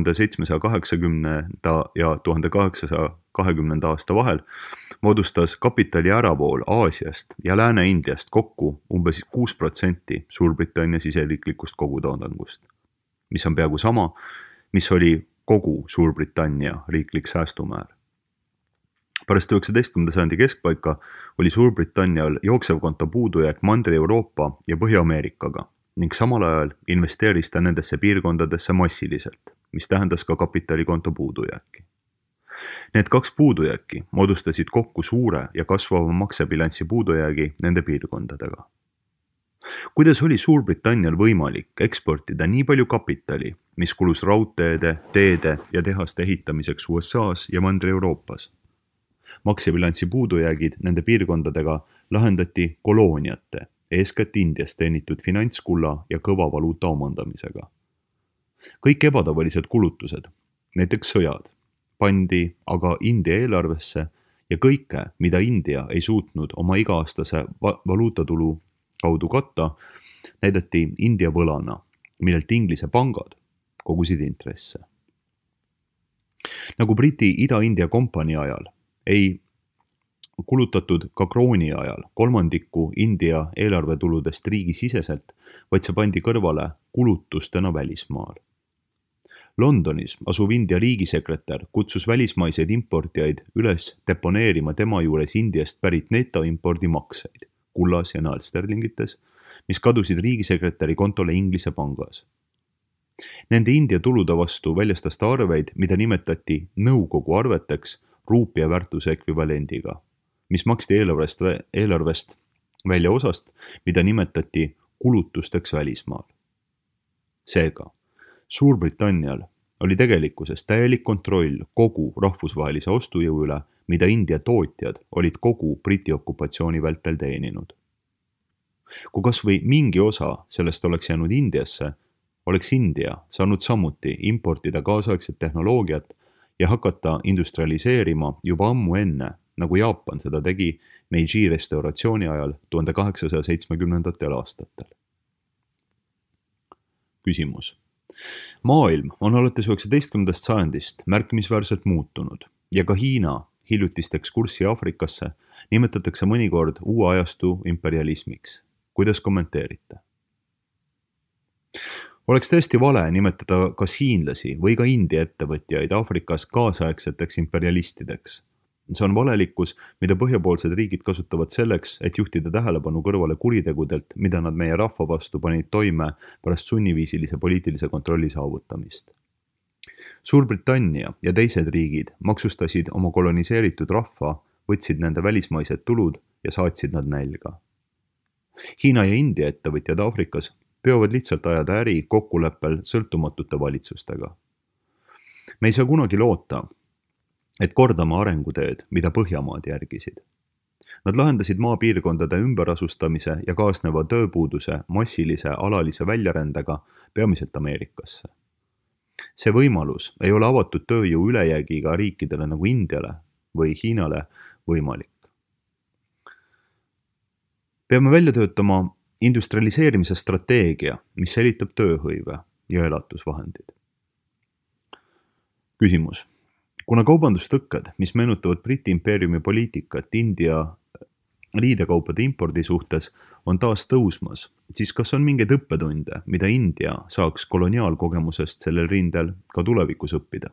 1780 ja 1820 aasta vahel moodustas kapitali äravool Aasiast ja Lääne-Indiast kokku umbes 6% Suurbritannia siseriiklikust kogutoodangust, mis on peaaegu sama, mis oli kogu Suurbritannia riiklik säästumäär. Pärast 19. sajandi keskpaika oli Suurbritannial jooksevkonto puudujääk Mandri-Euroopa ja Põhja-Ameerikaga ning samal ajal investeeris ta nendesse piirkondadesse massiliselt, mis tähendas ka kapitalikonto puudujääki. Need kaks puudujääki moodustasid kokku suure ja kasvava maksebilanssi puudujäägi nende piirkondadega. Kuidas oli Suurbritannial võimalik eksportida nii palju kapitali, mis kulus raudteede, teede ja tehaste ehitamiseks USAs ja Mandri-Euroopas? Maksebilanssi puudujäägid nende piirkondadega lahendati kolooniate, eeskätt Indias teenitud finantskulla ja kõva valuuta omandamisega. Kõik ebatavalised kulutused, näiteks sõjad, pandi aga India eelarvesse ja kõike, mida India ei suutnud oma iga-aastase valuutatulu kaudu katta, näidati India võlana, millelt Inglise pangad kogusid intresse. Nagu Briti Ida-India kompanii ajal, ei kulutatud ka krooni ajal kolmandikku India eelarvetuludest riigisiseselt, vaid see pandi kõrvale kulutustena välismaal. Londonis asuv India riigisekretär kutsus välismaiseid importijaid üles deponeerima tema juures Indiast pärit netoimpordi makseid, kullas ja naelsterlingites, mis kadusid riigisekretäri kontole Inglise pangas. Nende India tulude vastu väljastas ta arveid, mida nimetati nõukogu arveteks ruupia väärtuse ekvivalendiga, mis maksti eelarvest välja osast, mida nimetati kulutusteks välismaal. Seega, Suurbritannial oli tegelikkuses täielik kontroll kogu rahvusvahelise ostujõu üle, mida India tootjad olid kogu Briti okupatsiooni vältel teeninud. Kui kas või mingi osa sellest oleks jäänud Indiasse, oleks India saanud samuti importida kaasaegset tehnoloogiat ja hakata industrialiseerima juba ammu enne, nagu Jaapan seda tegi Meiji restauratsiooni ajal 1870. aastatel. Küsimus. Maailm on alates 19. sajandist märkimisväärselt muutunud ja ka Hiina hiljutist ekskurssi Aafrikasse nimetatakse mõnikord uue ajastu imperialismiks. Kuidas kommenteerite? Oleks tõesti vale nimetada kas hiinlasi või ka India ettevõtjaid Aafrikas kaasaegseteks imperialistideks. See on valelikkus, mida põhjapoolsed riigid kasutavad selleks, et juhtida tähelepanu kõrvale kuritegudelt, mida nad meie rahva vastu panid toime pärast sunniviisilise poliitilise kontrolli saavutamist. Suurbritannia ja teised riigid maksustasid oma koloniseeritud rahva, võtsid nende välismaised tulud ja saatsid nad nälga. Hiina ja India ettevõtjad Aafrikas peavad lihtsalt ajada äri kokkuleppel sõltumatute valitsustega. Me ei saa kunagi loota, et kordama arenguteed, mida Põhjamaad järgisid. Nad lahendasid maapiirkondade ümberasustamise ja kaasneva tööpuuduse massilise alalise väljarändega peamiselt Ameerikasse. See võimalus ei ole avatud tööjõu ülejäägiga riikidele nagu Indiale või Hiinale võimalik. Peame välja töötama industrialiseerimise strateegia, mis säilitab tööhõive ja elatusvahendid. Küsimus. Kuna kaubandustõkked, mis meenutavad Briti impeeriumi poliitikat India riidekaupade impordi suhtes, on taas tõusmas, siis kas on mingeid õppetunde, mida India saaks koloniaalkogemusest sellel rindel ka tulevikus õppida?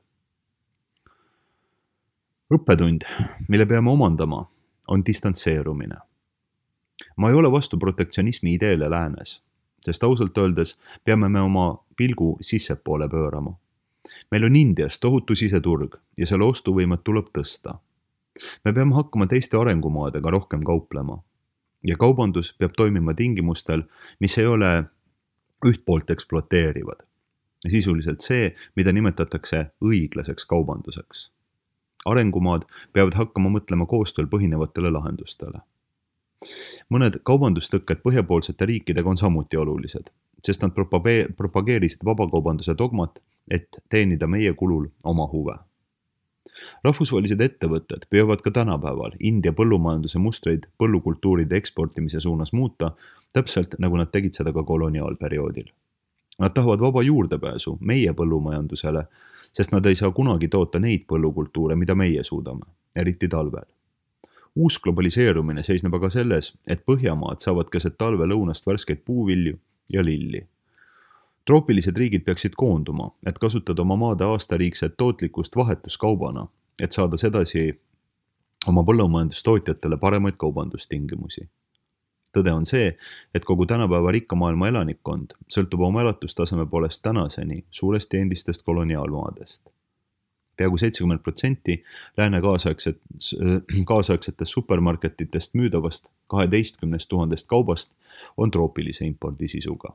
Õppetund, mille peame omandama, on distantseerumine. Ma ei ole vastu protektsionismi ideele läänes, sest ausalt öeldes peame me oma pilgu sissepoole pöörama. Meil on Indias tohutu siseturg ja selle ostuvõimet tuleb tõsta. Me peame hakkama teiste arengumaadega rohkem kauplema ja kaubandus peab toimima tingimustel, mis ei ole ühtpoolt ekspluateerivad. Sisuliselt see, mida nimetatakse õiglaseks kaubanduseks. Arengumaad peavad hakkama mõtlema koostööl põhinevatele lahendustele. Mõned kaubandustõkked põhjapoolsete riikidega on samuti olulised, sest nad propageerisid vabakaubanduse dogmat, et teenida meie kulul oma huve. Rahvusvahelised ettevõtted püüavad ka tänapäeval India põllumajanduse mustreid põllukultuuride eksportimise suunas muuta, täpselt nagu nad tegid seda ka koloniaalperioodil. Nad tahavad vaba juurdepääsu meie põllumajandusele, sest nad ei saa kunagi toota neid põllukultuure, mida meie suudame, eriti talvel. Uus globaliseerumine seisneb aga selles, et Põhjamaad saavad keset talve lõunast värskeid puuvilju ja lilli. Troopilised riigid peaksid koonduma, et kasutada oma maade aastariikset tootlikkust vahetuskaubana, et saada sedasi oma põllumajandustootjatele paremaid kaubandustingimusi. Tõde on see, et kogu tänapäeva rikka maailma elanikkond sõltub oma elatustaseme poolest tänaseni suuresti endistest koloniaalmaadest. Peaaegu 70% lääne kaasaegsetest supermarketitest müüdavast 12 000 kaubast on troopilise impordi sisuga.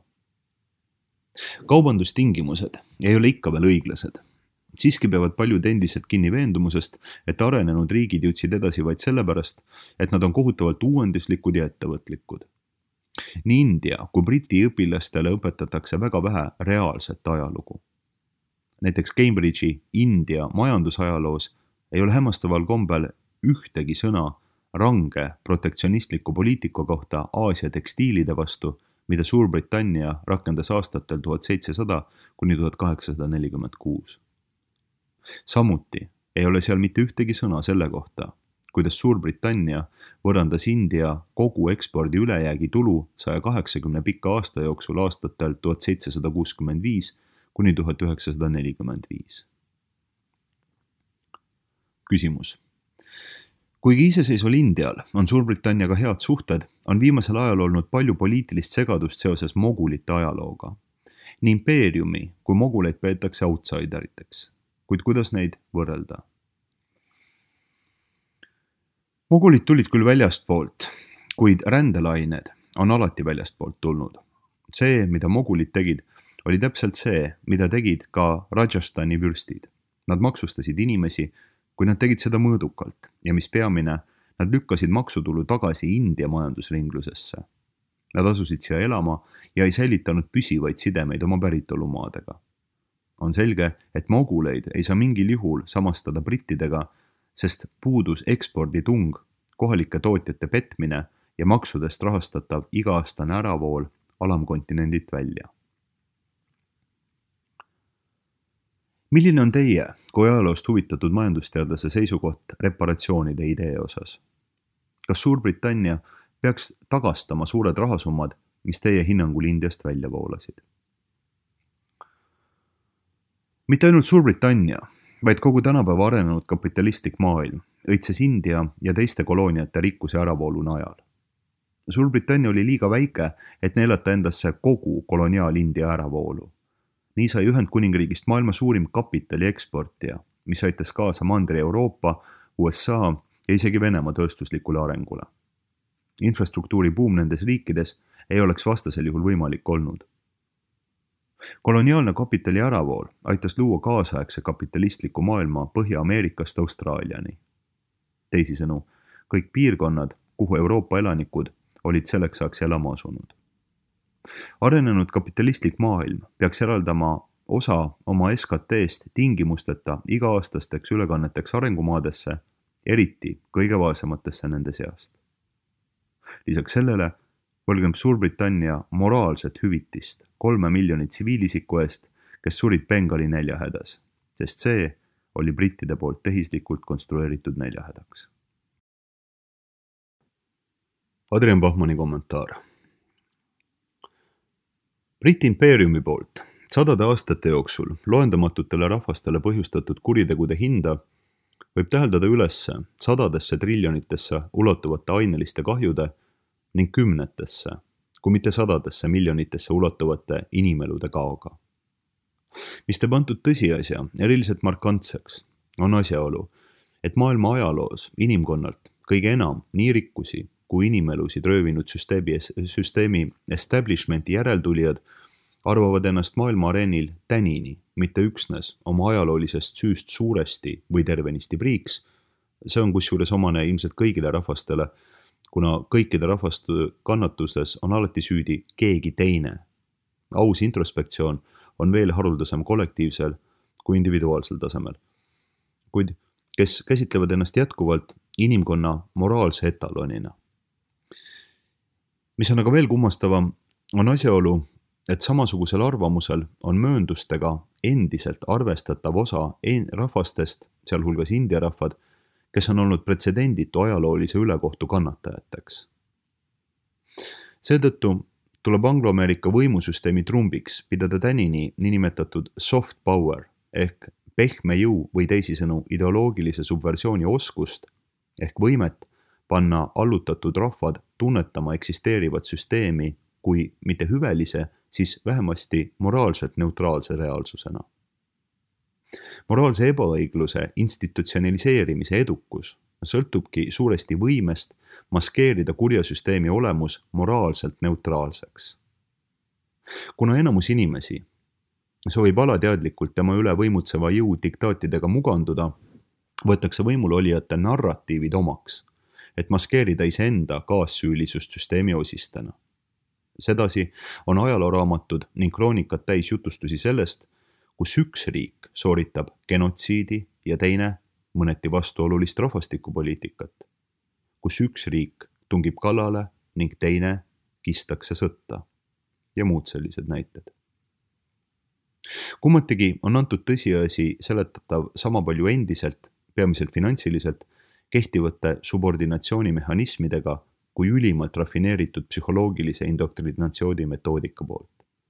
Kaubandustingimused ei ole ikka veel õiglased. Siiski peavad paljud endiselt kinni veendumusest, et arenenud riigid jõudsid edasi vaid sellepärast, et nad on kohutavalt uuenduslikud ja ettevõtlikud. Nii India kui Briti õpilastele õpetatakse väga vähe reaalset ajalugu. Näiteks Cambridge'i India majandusajaloos ei ole hämmastaval kombel ühtegi sõna range protektsionistliku poliitika kohta Aasia tekstiilide vastu, mida Suurbritannia rakendas aastatel 1700 kuni 1846. Samuti ei ole seal mitte ühtegi sõna selle kohta, kuidas Suurbritannia võrrandas India kogu ekspordi ülejäägi tulu 180 pika aasta jooksul aastatel 1765 kuni 1945. Küsimus. Kuigi iseseisval Indial on Suurbritanniaga head suhted, on viimasel ajal olnud palju poliitilist segadust seoses mogulite ajalooga. Nii impeeriumi kui moguleid peetakse outsideriteks, kuid kuidas neid võrrelda? Mogulid tulid küll väljastpoolt, kuid rändelained on alati väljastpoolt tulnud. See, mida mogulid tegid, oli täpselt see, mida tegid ka Rajasthani vürstid. Nad maksustasid inimesi, kui nad tegid seda mõõdukalt ja mis peamine, nad lükkasid maksutulu tagasi India majandusringlusesse. Nad asusid siia elama ja ei säilitanud püsivaid sidemeid oma päritolumaadega. On selge, et moguleid ei saa mingil juhul samastada brittidega, sest puudus eksporditung, kohalike tootjate petmine ja maksudest rahastatav iga-aastane äravool alamkontinendit välja. Milline on teie kui ajaloost huvitatud majandusteadlase seisukoht reparatsioonide idee osas? Kas Suurbritannia peaks tagastama suured rahasummad, mis teie hinnangul Indiast välja voolasid? Mitte ainult Suurbritannia, vaid kogu tänapäeva arenenud kapitalistlik maailm õitses India ja teiste kolooniate rikkuse äravoolu najal. Suurbritannia oli liiga väike, et neelata endasse kogu koloniaal-India äravoolu. Nii sai Ühendkuningriigist maailma suurim kapitali eksportija, mis aitas kaasa Mandri-Euroopa, USA ja isegi Venemaa tööstuslikule arengule. Infrastruktuuri buum nendes riikides ei oleks vastasel juhul võimalik olnud. Koloniaalne kapitali äravool aitas luua kaasaegse kapitalistliku maailma Põhja-Ameerikast Austraaliani. Teisisõnu, kõik piirkonnad, kuhu Euroopa elanikud olid selleks ajaks elama asunud. Arenenud kapitalistlik maailm peaks eraldama osa oma SKT-st tingimusteta iga-aastasteks ülekanneteks arengumaadesse, eriti kõige vaesematesse nende seast. Lisaks sellele võlgneb Suurbritannia moraalset hüvitist 3 miljoni tsiviilisiku eest, kes surid Bengali näljahädas, sest see oli brittide poolt tehislikult konstrueeritud näljahädaks. Adrian Bachmanni kommentaar. Briti impeeriumi poolt 100 aastate jooksul loendamatutele rahvastele põhjustatud kuritegude hinda võib täheldada ülesse 100 triljonitesse ulatuvate aineliste kahjude ning 10, kui mitte 100 miljonitesse ulatuvate inimelude kaoga. Mis teeb antud tõsiasja eriliselt markantseks, on asjaolu, et maailma ajaloos inimkonnalt kõige enam nii rikkusi kui inimelusid röövinud süsteemi establishmenti järeltulijad arvavad ennast maailma areenil tänini, mitte üksnes oma ajaloolisest süüst suuresti või tervenisti priiks. See on kusjuures omane ilmselt kõigile rahvastele, kuna kõikide rahvaste kannatustes on alati süüdi keegi teine. Aus introspektsioon on veel haruldasem kollektiivsel kui individuaalsel tasemel. Kuid kes käsitlevad ennast jätkuvalt inimkonna moraalse etalonina. Mis on aga veel kummastavam, on asjaolu, et samasugusel arvamusel on mööndustega endiselt arvestatav osa rahvastest, sealhulgas India rahvad, kes on olnud pretsedenditu ajaloolise ülekohtu kannatajateks. Seetõttu tuleb Anglo-Ameerika võimusüsteemi trumbiks pidada tänini niinimetatud soft power ehk pehme jõu või teisisõnu ideoloogilise subversiooni oskust ehk võimet panna allutatud rahvad tunnetama eksisteerivat süsteemi kui mitte hüvelise, siis vähemasti moraalselt neutraalse reaalsusena. Moraalse ebaõigluse institutsionaliseerimise edukus sõltubki suuresti võimest maskeerida kurja süsteemi olemus moraalselt neutraalseks. Kuna enamus inimesi soovib alateadlikult tema üle võimutseva jõu diktaatidega muganduda, võetakse võimulolijate narratiivid omaks, et maskeerida iseenda kaassüülisust süsteemi osistena. Sedasi on ajalooraamatud ning kroonikad täis jutustusi sellest, kus üks riik sooritab genotsiidi ja teine mõneti vastuolulist rahvastikupoliitikat, kus üks riik tungib kallale ning teine kistakse sõtta ja muud sellised näited. Kummatigi on antud tõsiasi seletatav sama palju endiselt, peamiselt finantsiliselt, kehtivate subordinatsioonimehhanismidega kui ülimalt rafineeritud psühholoogilise indoktrinatsiooni metoodika poolt.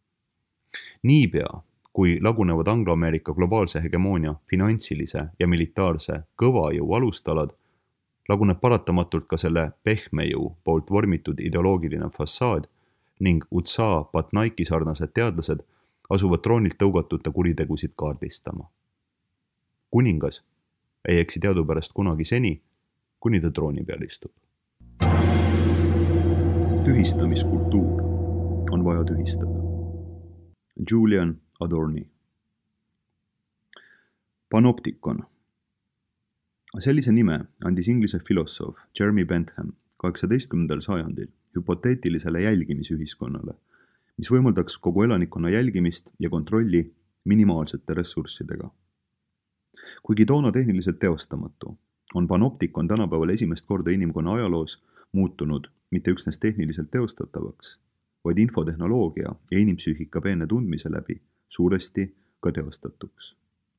Niipea, kui lagunevad Anglo-Ameerika globaalse hegemoonia finantsilise ja militaarse kõva jõu alustalad, laguneb paratamatult ka selle pehme jõu poolt vormitud ideoloogiline fassaad ning Utsa Patnaiki sarnased teadlased asuvad troonilt tõugatute kuritegusid kaardistama. Kuningas ei eksi teadupärast kunagi seni, kuni ta trooni peal istub. tühistamiskultuur on vaja tühistada. Julian Adorni. Panoptikon. Sellise nime andis inglise filosoof Jeremy Bentham 18. sajandil hüpoteetilisele jälgimisühiskonnale, mis võimaldaks kogu elanikkonna jälgimist ja kontrolli minimaalsete ressurssidega. Kuigi toona tehniliselt teostamatu, on panoptikon tänapäeval esimest korda inimkonna ajaloos muutunud mitte üksnes tehniliselt teostatavaks, vaid infotehnoloogia ja inimpsüühika peene tundmise läbi suuresti ka teostatuks.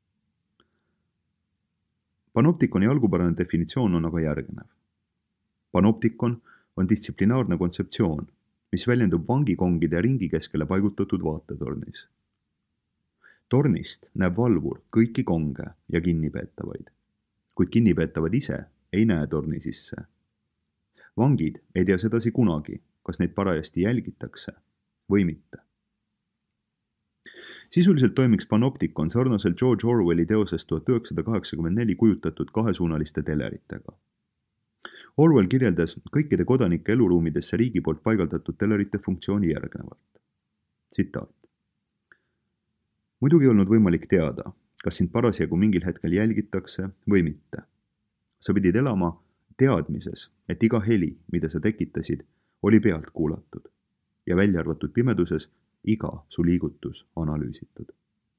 Panoptikoni algupärane definitsioon on aga järgnev. Panoptikon on distsiplinaarne kontseptsioon, mis väljendub vangikongide ja ringi keskele paigutatud vaatetornis. Tornist näeb valvur kõiki konge ja kinnipeetavaid, kuid kinnipeetavad ise ei näe torni sisse. Vangid ei tea sedasi kunagi, kas neid parajasti jälgitakse või mitte. Sisuliselt toimiks panoptikon sarnaselt George Orwelli teosest 1984 kujutatud kahesuunaliste teleritega. Orwell kirjeldas kõikide kodanike eluruumidesse riigi poolt paigaldatud telerite funktsiooni järgnevalt. Tsitaat. Muidugi ei olnud võimalik teada, kas sind parasjagu mingil hetkel jälgitakse või mitte. Sa pidid elama teadmises, et iga heli, mida sa tekitasid, oli pealt kuulatud ja välja arvatud pimeduses iga su liigutus analüüsitud.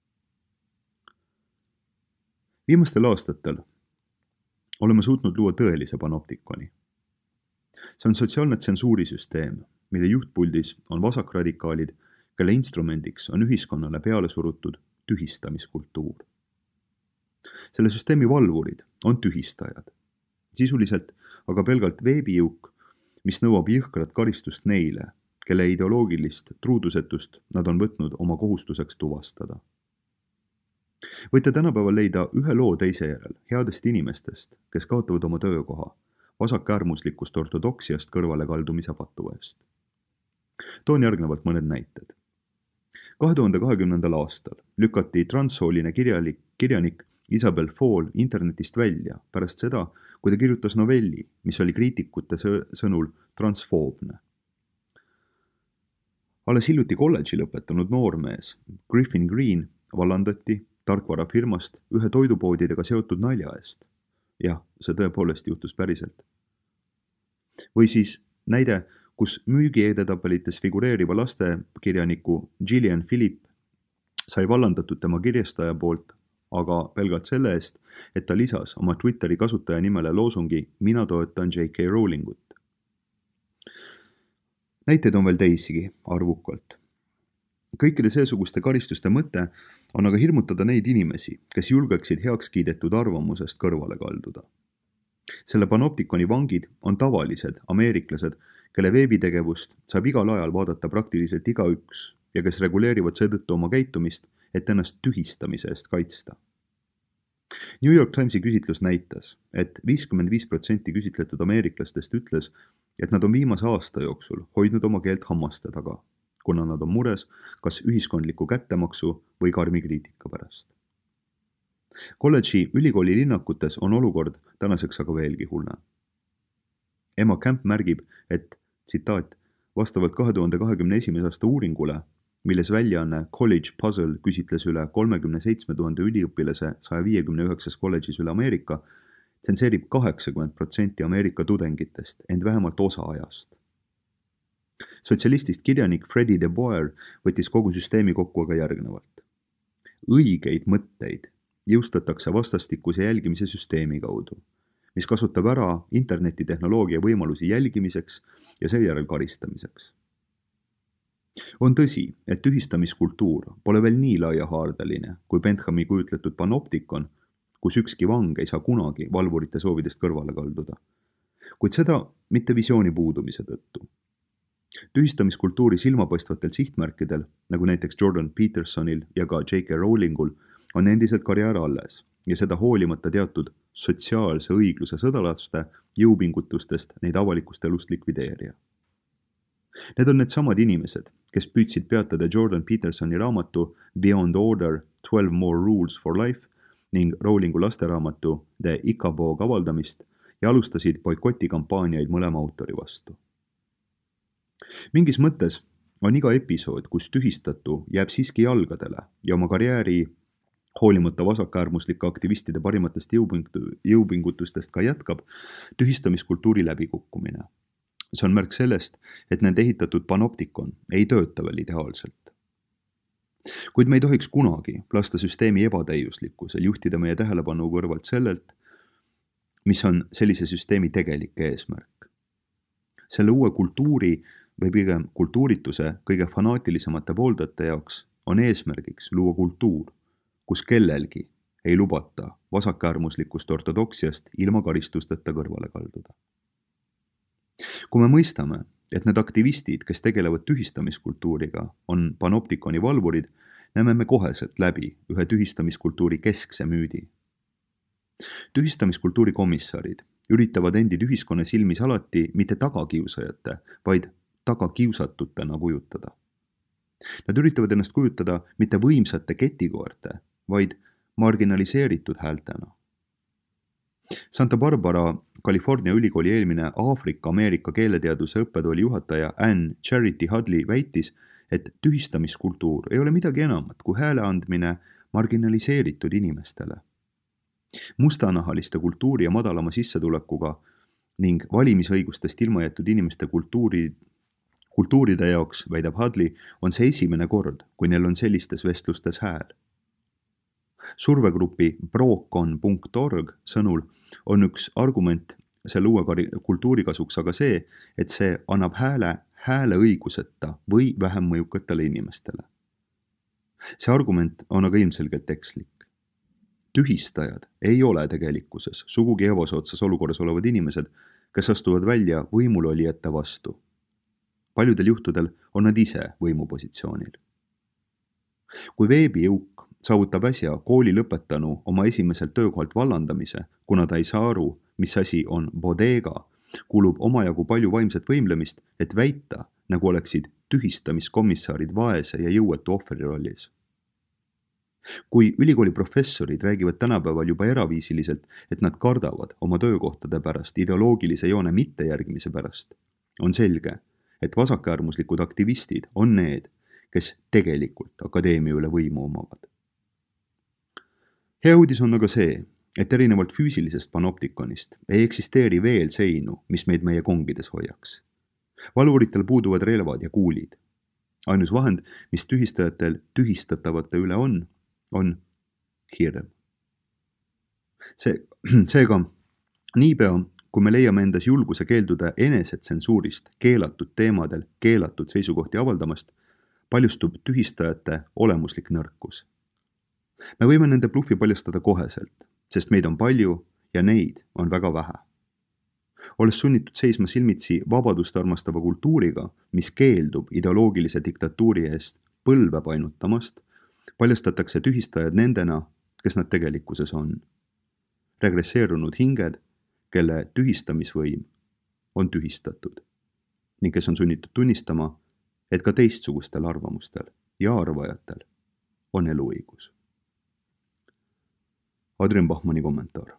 Viimastel aastatel oleme suutnud luua tõelise panoptikoni. See on sotsiaalne tsensuurisüsteem, mille juhtpuldis on vasakradikaalid, kelle instrumendiks on ühiskonnale peale surutud tühistamiskultuur. Selle süsteemi valvurid on tühistajad, sisuliselt aga pelgalt veebijõuk, mis nõuab jõhkrat karistust neile, kelle ideoloogilist truudusetust nad on võtnud oma kohustuseks tuvastada. Võite tänapäeval leida ühe loo teise järel headest inimestest, kes kaotavad oma töökoha, vasakäärmuslikust ortodoksiast kõrvale kaldumise patu eest. Toon järgnevalt mõned näited. 2020. aastal lükati transsooline kirjanik Isabel Fall internetist välja pärast seda, kui ta kirjutas novelli, mis oli kriitikute sõnul transfoobne. Alles hiljuti kolledži lõpetanud noormees Griffin Green vallandati tarkvarafirmast ühe toidupoodidega seotud nalja eest. Jah, see tõepoolest juhtus päriselt. Või siis näide, kus müügieedetabelites figureeriva lastekirjaniku Gillian Philippe sai vallandatud tema kirjastaja poolt, aga pelgalt selle eest, et ta lisas oma Twitteri kasutaja nimele loosungi "Mina toetan J.K. Rowlingut". Näiteid on veel teisigi arvukalt. Kõikide seesuguste karistuste mõte on aga hirmutada neid inimesi, kes julgeksid heaks kiidetud arvamusest kõrvale kalduda. Selle panoptikoni vangid on tavalised ameeriklased, kelle veebitegevust saab igal ajal vaadata praktiliselt igaüks ja kes reguleerivad seetõttu oma käitumist, et ennast tühistamise eest kaitsta. New York Timesi küsitlus näitas, et 55% küsitletud ameeriklastest ütles, et nad on viimase aasta jooksul hoidnud oma keelt hammaste taga, kuna nad on mures kas ühiskondliku kättemaksu või karmi kriitika pärast. Kolledži ülikooli linnakutes on olukord tänaseks aga veelgi hullem. Emma Camp märgib, et, tsitaat, vastavalt 2021. aasta uuringule, milles väljaanne College Puzzle küsitles üle 37 000 üliõpilase 159 kolledžis üle Ameerika, tsenseerib 80% Ameerika tudengitest end vähemalt osa ajast. Sotsialistist kirjanik Freddie de Boer võttis kogu süsteemi kokku aga järgnevalt. Õigeid mõtteid jõustatakse vastastikuse jälgimise süsteemi kaudu, mis kasutab ära internetitehnoloogia võimalusi jälgimiseks ja seejärel karistamiseks. On tõsi, et tühistamiskultuur pole veel nii laiahaardeline kui Benthami kujutletud panoptikon, kus ükski vang ei saa kunagi valvurite soovidest kõrvale kalduda. Kuid seda mitte visiooni puudumise tõttu. Tühistamiskultuuri silmapaistvatel sihtmärkidel, nagu näiteks Jordan Petersonil ja ka J.K. Rowlingul, on endiselt karjäär alles ja seda hoolimata teatud sotsiaalse õigluse sõdalaste jõupingutustest neid avalikust elust likvideerija. Need on need samad inimesed, kes püüdsid peatada Jordan Petersoni raamatu Beyond Order 12 More Rules for Life ning Rowlingu lasteraamatu The Ichabod avaldamist ja alustasid boikotikampaaniaid mõlema autori vastu. Mingis mõttes on iga episood, kus tühistatu jääb siiski jalgadele ja oma karjääri hoolimata vasakäärmuslike aktivistide parimatest jõupingutustest ka jätkab, tühistamiskultuuri läbikukkumine. See on märk sellest, et nende ehitatud panoptikon ei tööta veel ideaalselt. Kuid me ei tohiks kunagi lasta süsteemi ebatäiuslikkusel juhtida meie tähelepanu kõrvalt sellelt, mis on sellise süsteemi tegelik eesmärk. Selle uue kultuuri või pigem kultuurituse kõige fanaatilisemate pooldajate jaoks on eesmärgiks luua kultuur, kus kellelgi ei lubata vasakäärmuslikust ortodoksiast ilma karistusteta kõrvale kalduda. Kui me mõistame, et need aktivistid, kes tegelevad tühistamiskultuuriga, on panoptikoni valvurid, näeme me koheselt läbi ühe tühistamiskultuuri keskse müüdi. Tühistamiskultuuri komissarid üritavad endid ühiskonna silmis alati mitte tagakiusajate, vaid tagakiusatutena kujutada. Nad üritavad ennast kujutada mitte võimsate ketikoerte, vaid marginaliseeritud häältena. Santa Barbara, California ülikooli eelmine Aafrika-Ameerika keeleteaduse õppetooli juhataja Anne Charity Hudley väitis, et tühistamiskultuur ei ole midagi enamat kui hääle andmine marginaliseeritud inimestele. Mustanahaliste kultuuri ja madalama sissetulekuga ning valimisõigustest ilma jäetud inimeste kultuuride jaoks, väidab Hudley, on see esimene kord, kui neil on sellistes vestlustes hääl. Survegrupi brocon.org sõnul on üks argument selle uue kultuuri kasuks aga see, et see annab hääle õiguseta või vähem mõjukatele inimestele. See argument on aga ilmselgelt ekslik. Tühistajad ei ole tegelikkuses sugugi ebasoodsas olukorras olevad inimesed, kes astuvad välja võimulolijate vastu. Paljudel juhtudel on nad ise võimupositsioonil. Kui veebijõuk saavutab äsja kooli lõpetanu oma esimeselt töökohalt vallandamise, kuna ta ei saa aru, mis asi on bodega, kulub omajagu palju vaimset võimlemist, et väita, nagu oleksid tühistamiskomissaarid vaese ja jõuetu ohvri rollis. Kui ülikooli professorid räägivad tänapäeval juba eraviisiliselt, et nad kardavad oma töökohtade pärast ideoloogilise joone mittejärgimise pärast, on selge, et vasakäärmuslikud aktivistid on need, kes tegelikult akadeemia üle võimu omavad. Hea uudis on aga see, et erinevalt füüsilisest panoptikonist ei eksisteeri veel seinu, mis meid meie kongides hoiaks. Valvuritel puuduvad relvad ja kuulid. Ainus vahend, mis tühistajatel tühistatavate üle on hirm. Seega, niipea, kui me leiame endas julguse keelduda enesetsensuurist keelatud teemadel keelatud seisukohti avaldamast, paljustub tühistajate olemuslik nõrkus. Me võime nende bluffi paljastada koheselt, sest meid on palju ja neid on väga vähe. Olles sunnitud seisma silmitsi vabadust armastava kultuuriga, mis keeldub ideoloogilise diktatuuri eest põlve painutamast, paljastatakse tühistajad nendena, kes nad tegelikkuses on. Regresseerunud hinged, kelle tühistamisvõim on tühistatud ning kes on sunnitud tunnistama, et ka teistsugustel arvamustel ja arvajatel on eluõigus. Adrian Bachmanni kommentaar.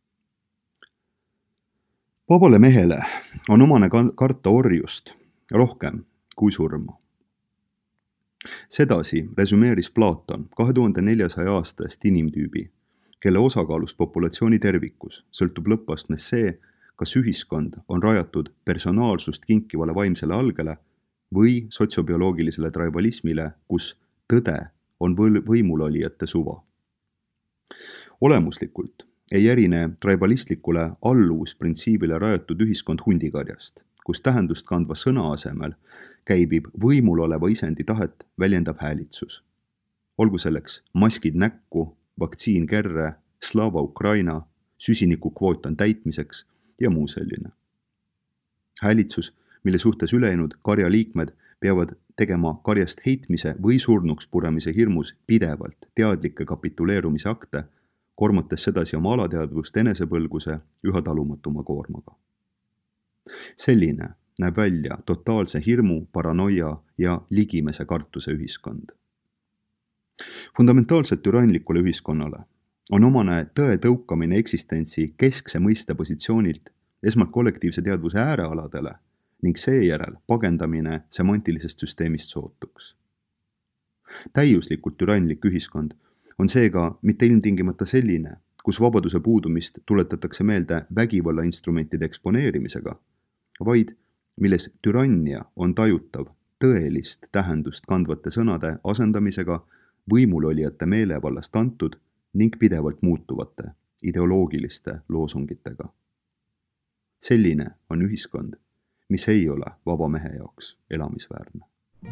Vabale mehele on omane karta orjust rohkem kui surma. Sedasi resümeeris Platon 2400 aastast inimtüübi, kelle osakaalust populatsiooni tervikus sõltub lõppastmes see, kas ühiskond on rajatud personaalsust kinkivale vaimsele algele või sotsiobioloogilisele tribalismile, kus tõde on võimulolijate suva. Olemuslikult ei erine tribalistlikule alluvusprintsiibile rajatud ühiskond hundikarjast, kus tähendust kandva sõna asemel käibib võimul oleva isendi tahet väljendav häälitsus. Olgu selleks maskid näkku, vaktsiin kerre, Slava Ukraina, süsinikukvoot on täitmiseks ja muu selline. Häälitsus, mille suhtes ülejäänud karja liikmed peavad tegema karjast heitmise või surnuks puremise hirmus pidevalt teadlikke kapituleerumise akte, kormates sedasi oma alateadvust enesepõlguse üha talumatuma koormaga. Selline näeb välja totaalse hirmu, paranoia ja ligimese kartuse ühiskond. Fundamentaalselt türanlikule ühiskonnale on omane tõe tõukamine eksistentsi keskse mõiste positsioonilt esmalt kollektiivse teadvuse äärealadele ning seejärel pagendamine semantilisest süsteemist sootuks. Täiuslikult türanlik ühiskond on seega mitte ilmtingimata selline, kus vabaduse puudumist tuletatakse meelde vägivalla instrumentide eksponeerimisega, vaid milles türannia on tajutav tõelist tähendust kandvate sõnade asendamisega võimulolijate meelevallast antud ning pidevalt muutuvate ideoloogiliste loosungitega. Selline on ühiskond, mis ei ole vaba mehe jaoks elamisväärne.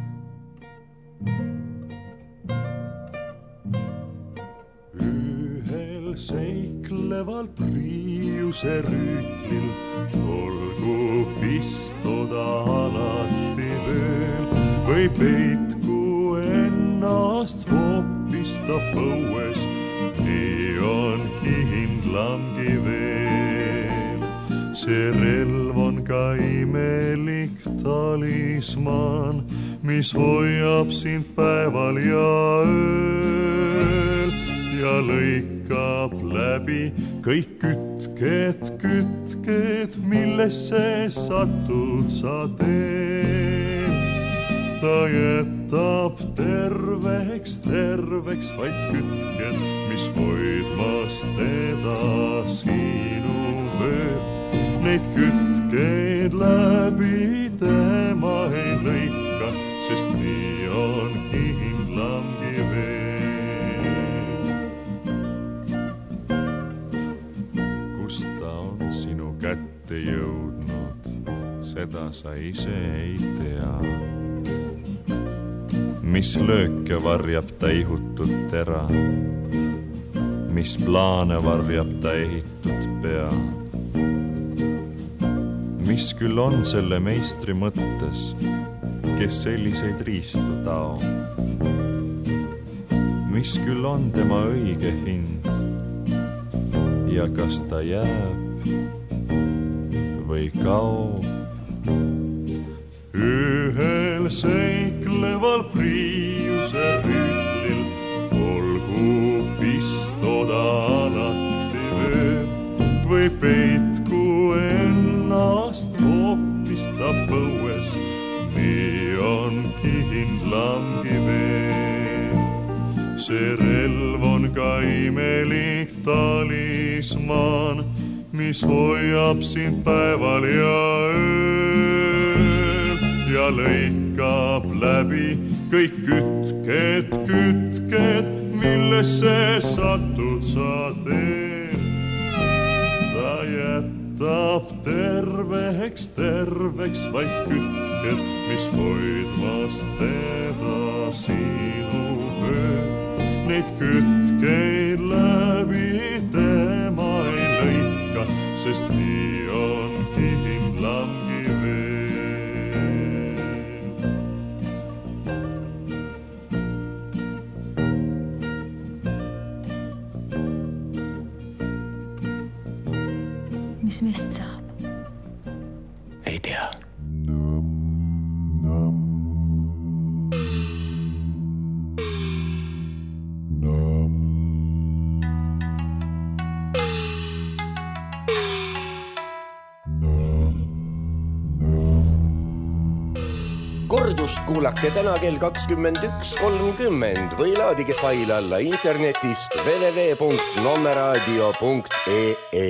Ühel seikleval Priiuse rüütlil olgu pistoda alati veel või peitku ennast hoopis ta põues, nii on kindlamgi veel. See relv on ka imelik talisman, mis hoiab sind päeval ja ööl ja lõikab läbi kõik kütked, millesse satud sa teed. Ta jätab terveks vaid kütked, mis hoidmas teda sinu ööl. Neid kütkeid läbi tema ei lõika, sest nii on kindlamgi veel. Kust ta on sinu kätte jõudnud, seda sa ise ei tea. Mis lööke varjab ta ihutud tera, mis plaane varjab ta ehitud pea. Mis küll on selle meistri mõttes, kes selliseid riistu tao? Mis küll on tema õige hind ja kas ta jääb või kaob? Ühel seikleval Priiuse rüütlil olgu pistoda alati veel või peitku ennast hoopis ta põues, nii on kindlamgi veel. See relv on ka imelik talisman, mis hoiab sind päeval ja ööl ja lõikab läbi kõik kütked, millesse satud sa teed. Ta jätab terveks vaid kütked, mis hoidmas teda sinu ööl. Neid kütkeid läbi tema ei lõika, sest nii on kindlamgi veel. Mis meist saab? Ei tea. Kordust kuulake täna kell 21.30 või laadige fail alla internetist www.nommeradio.ee.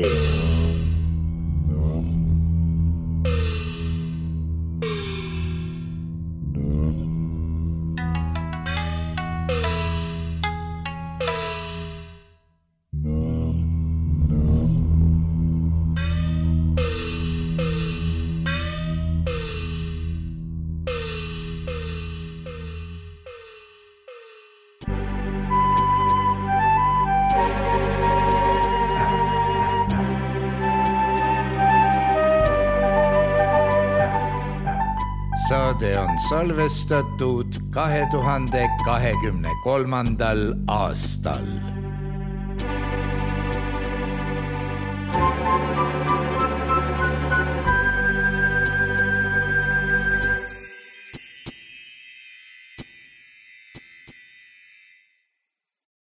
Saade on salvestatud 2023. aastal.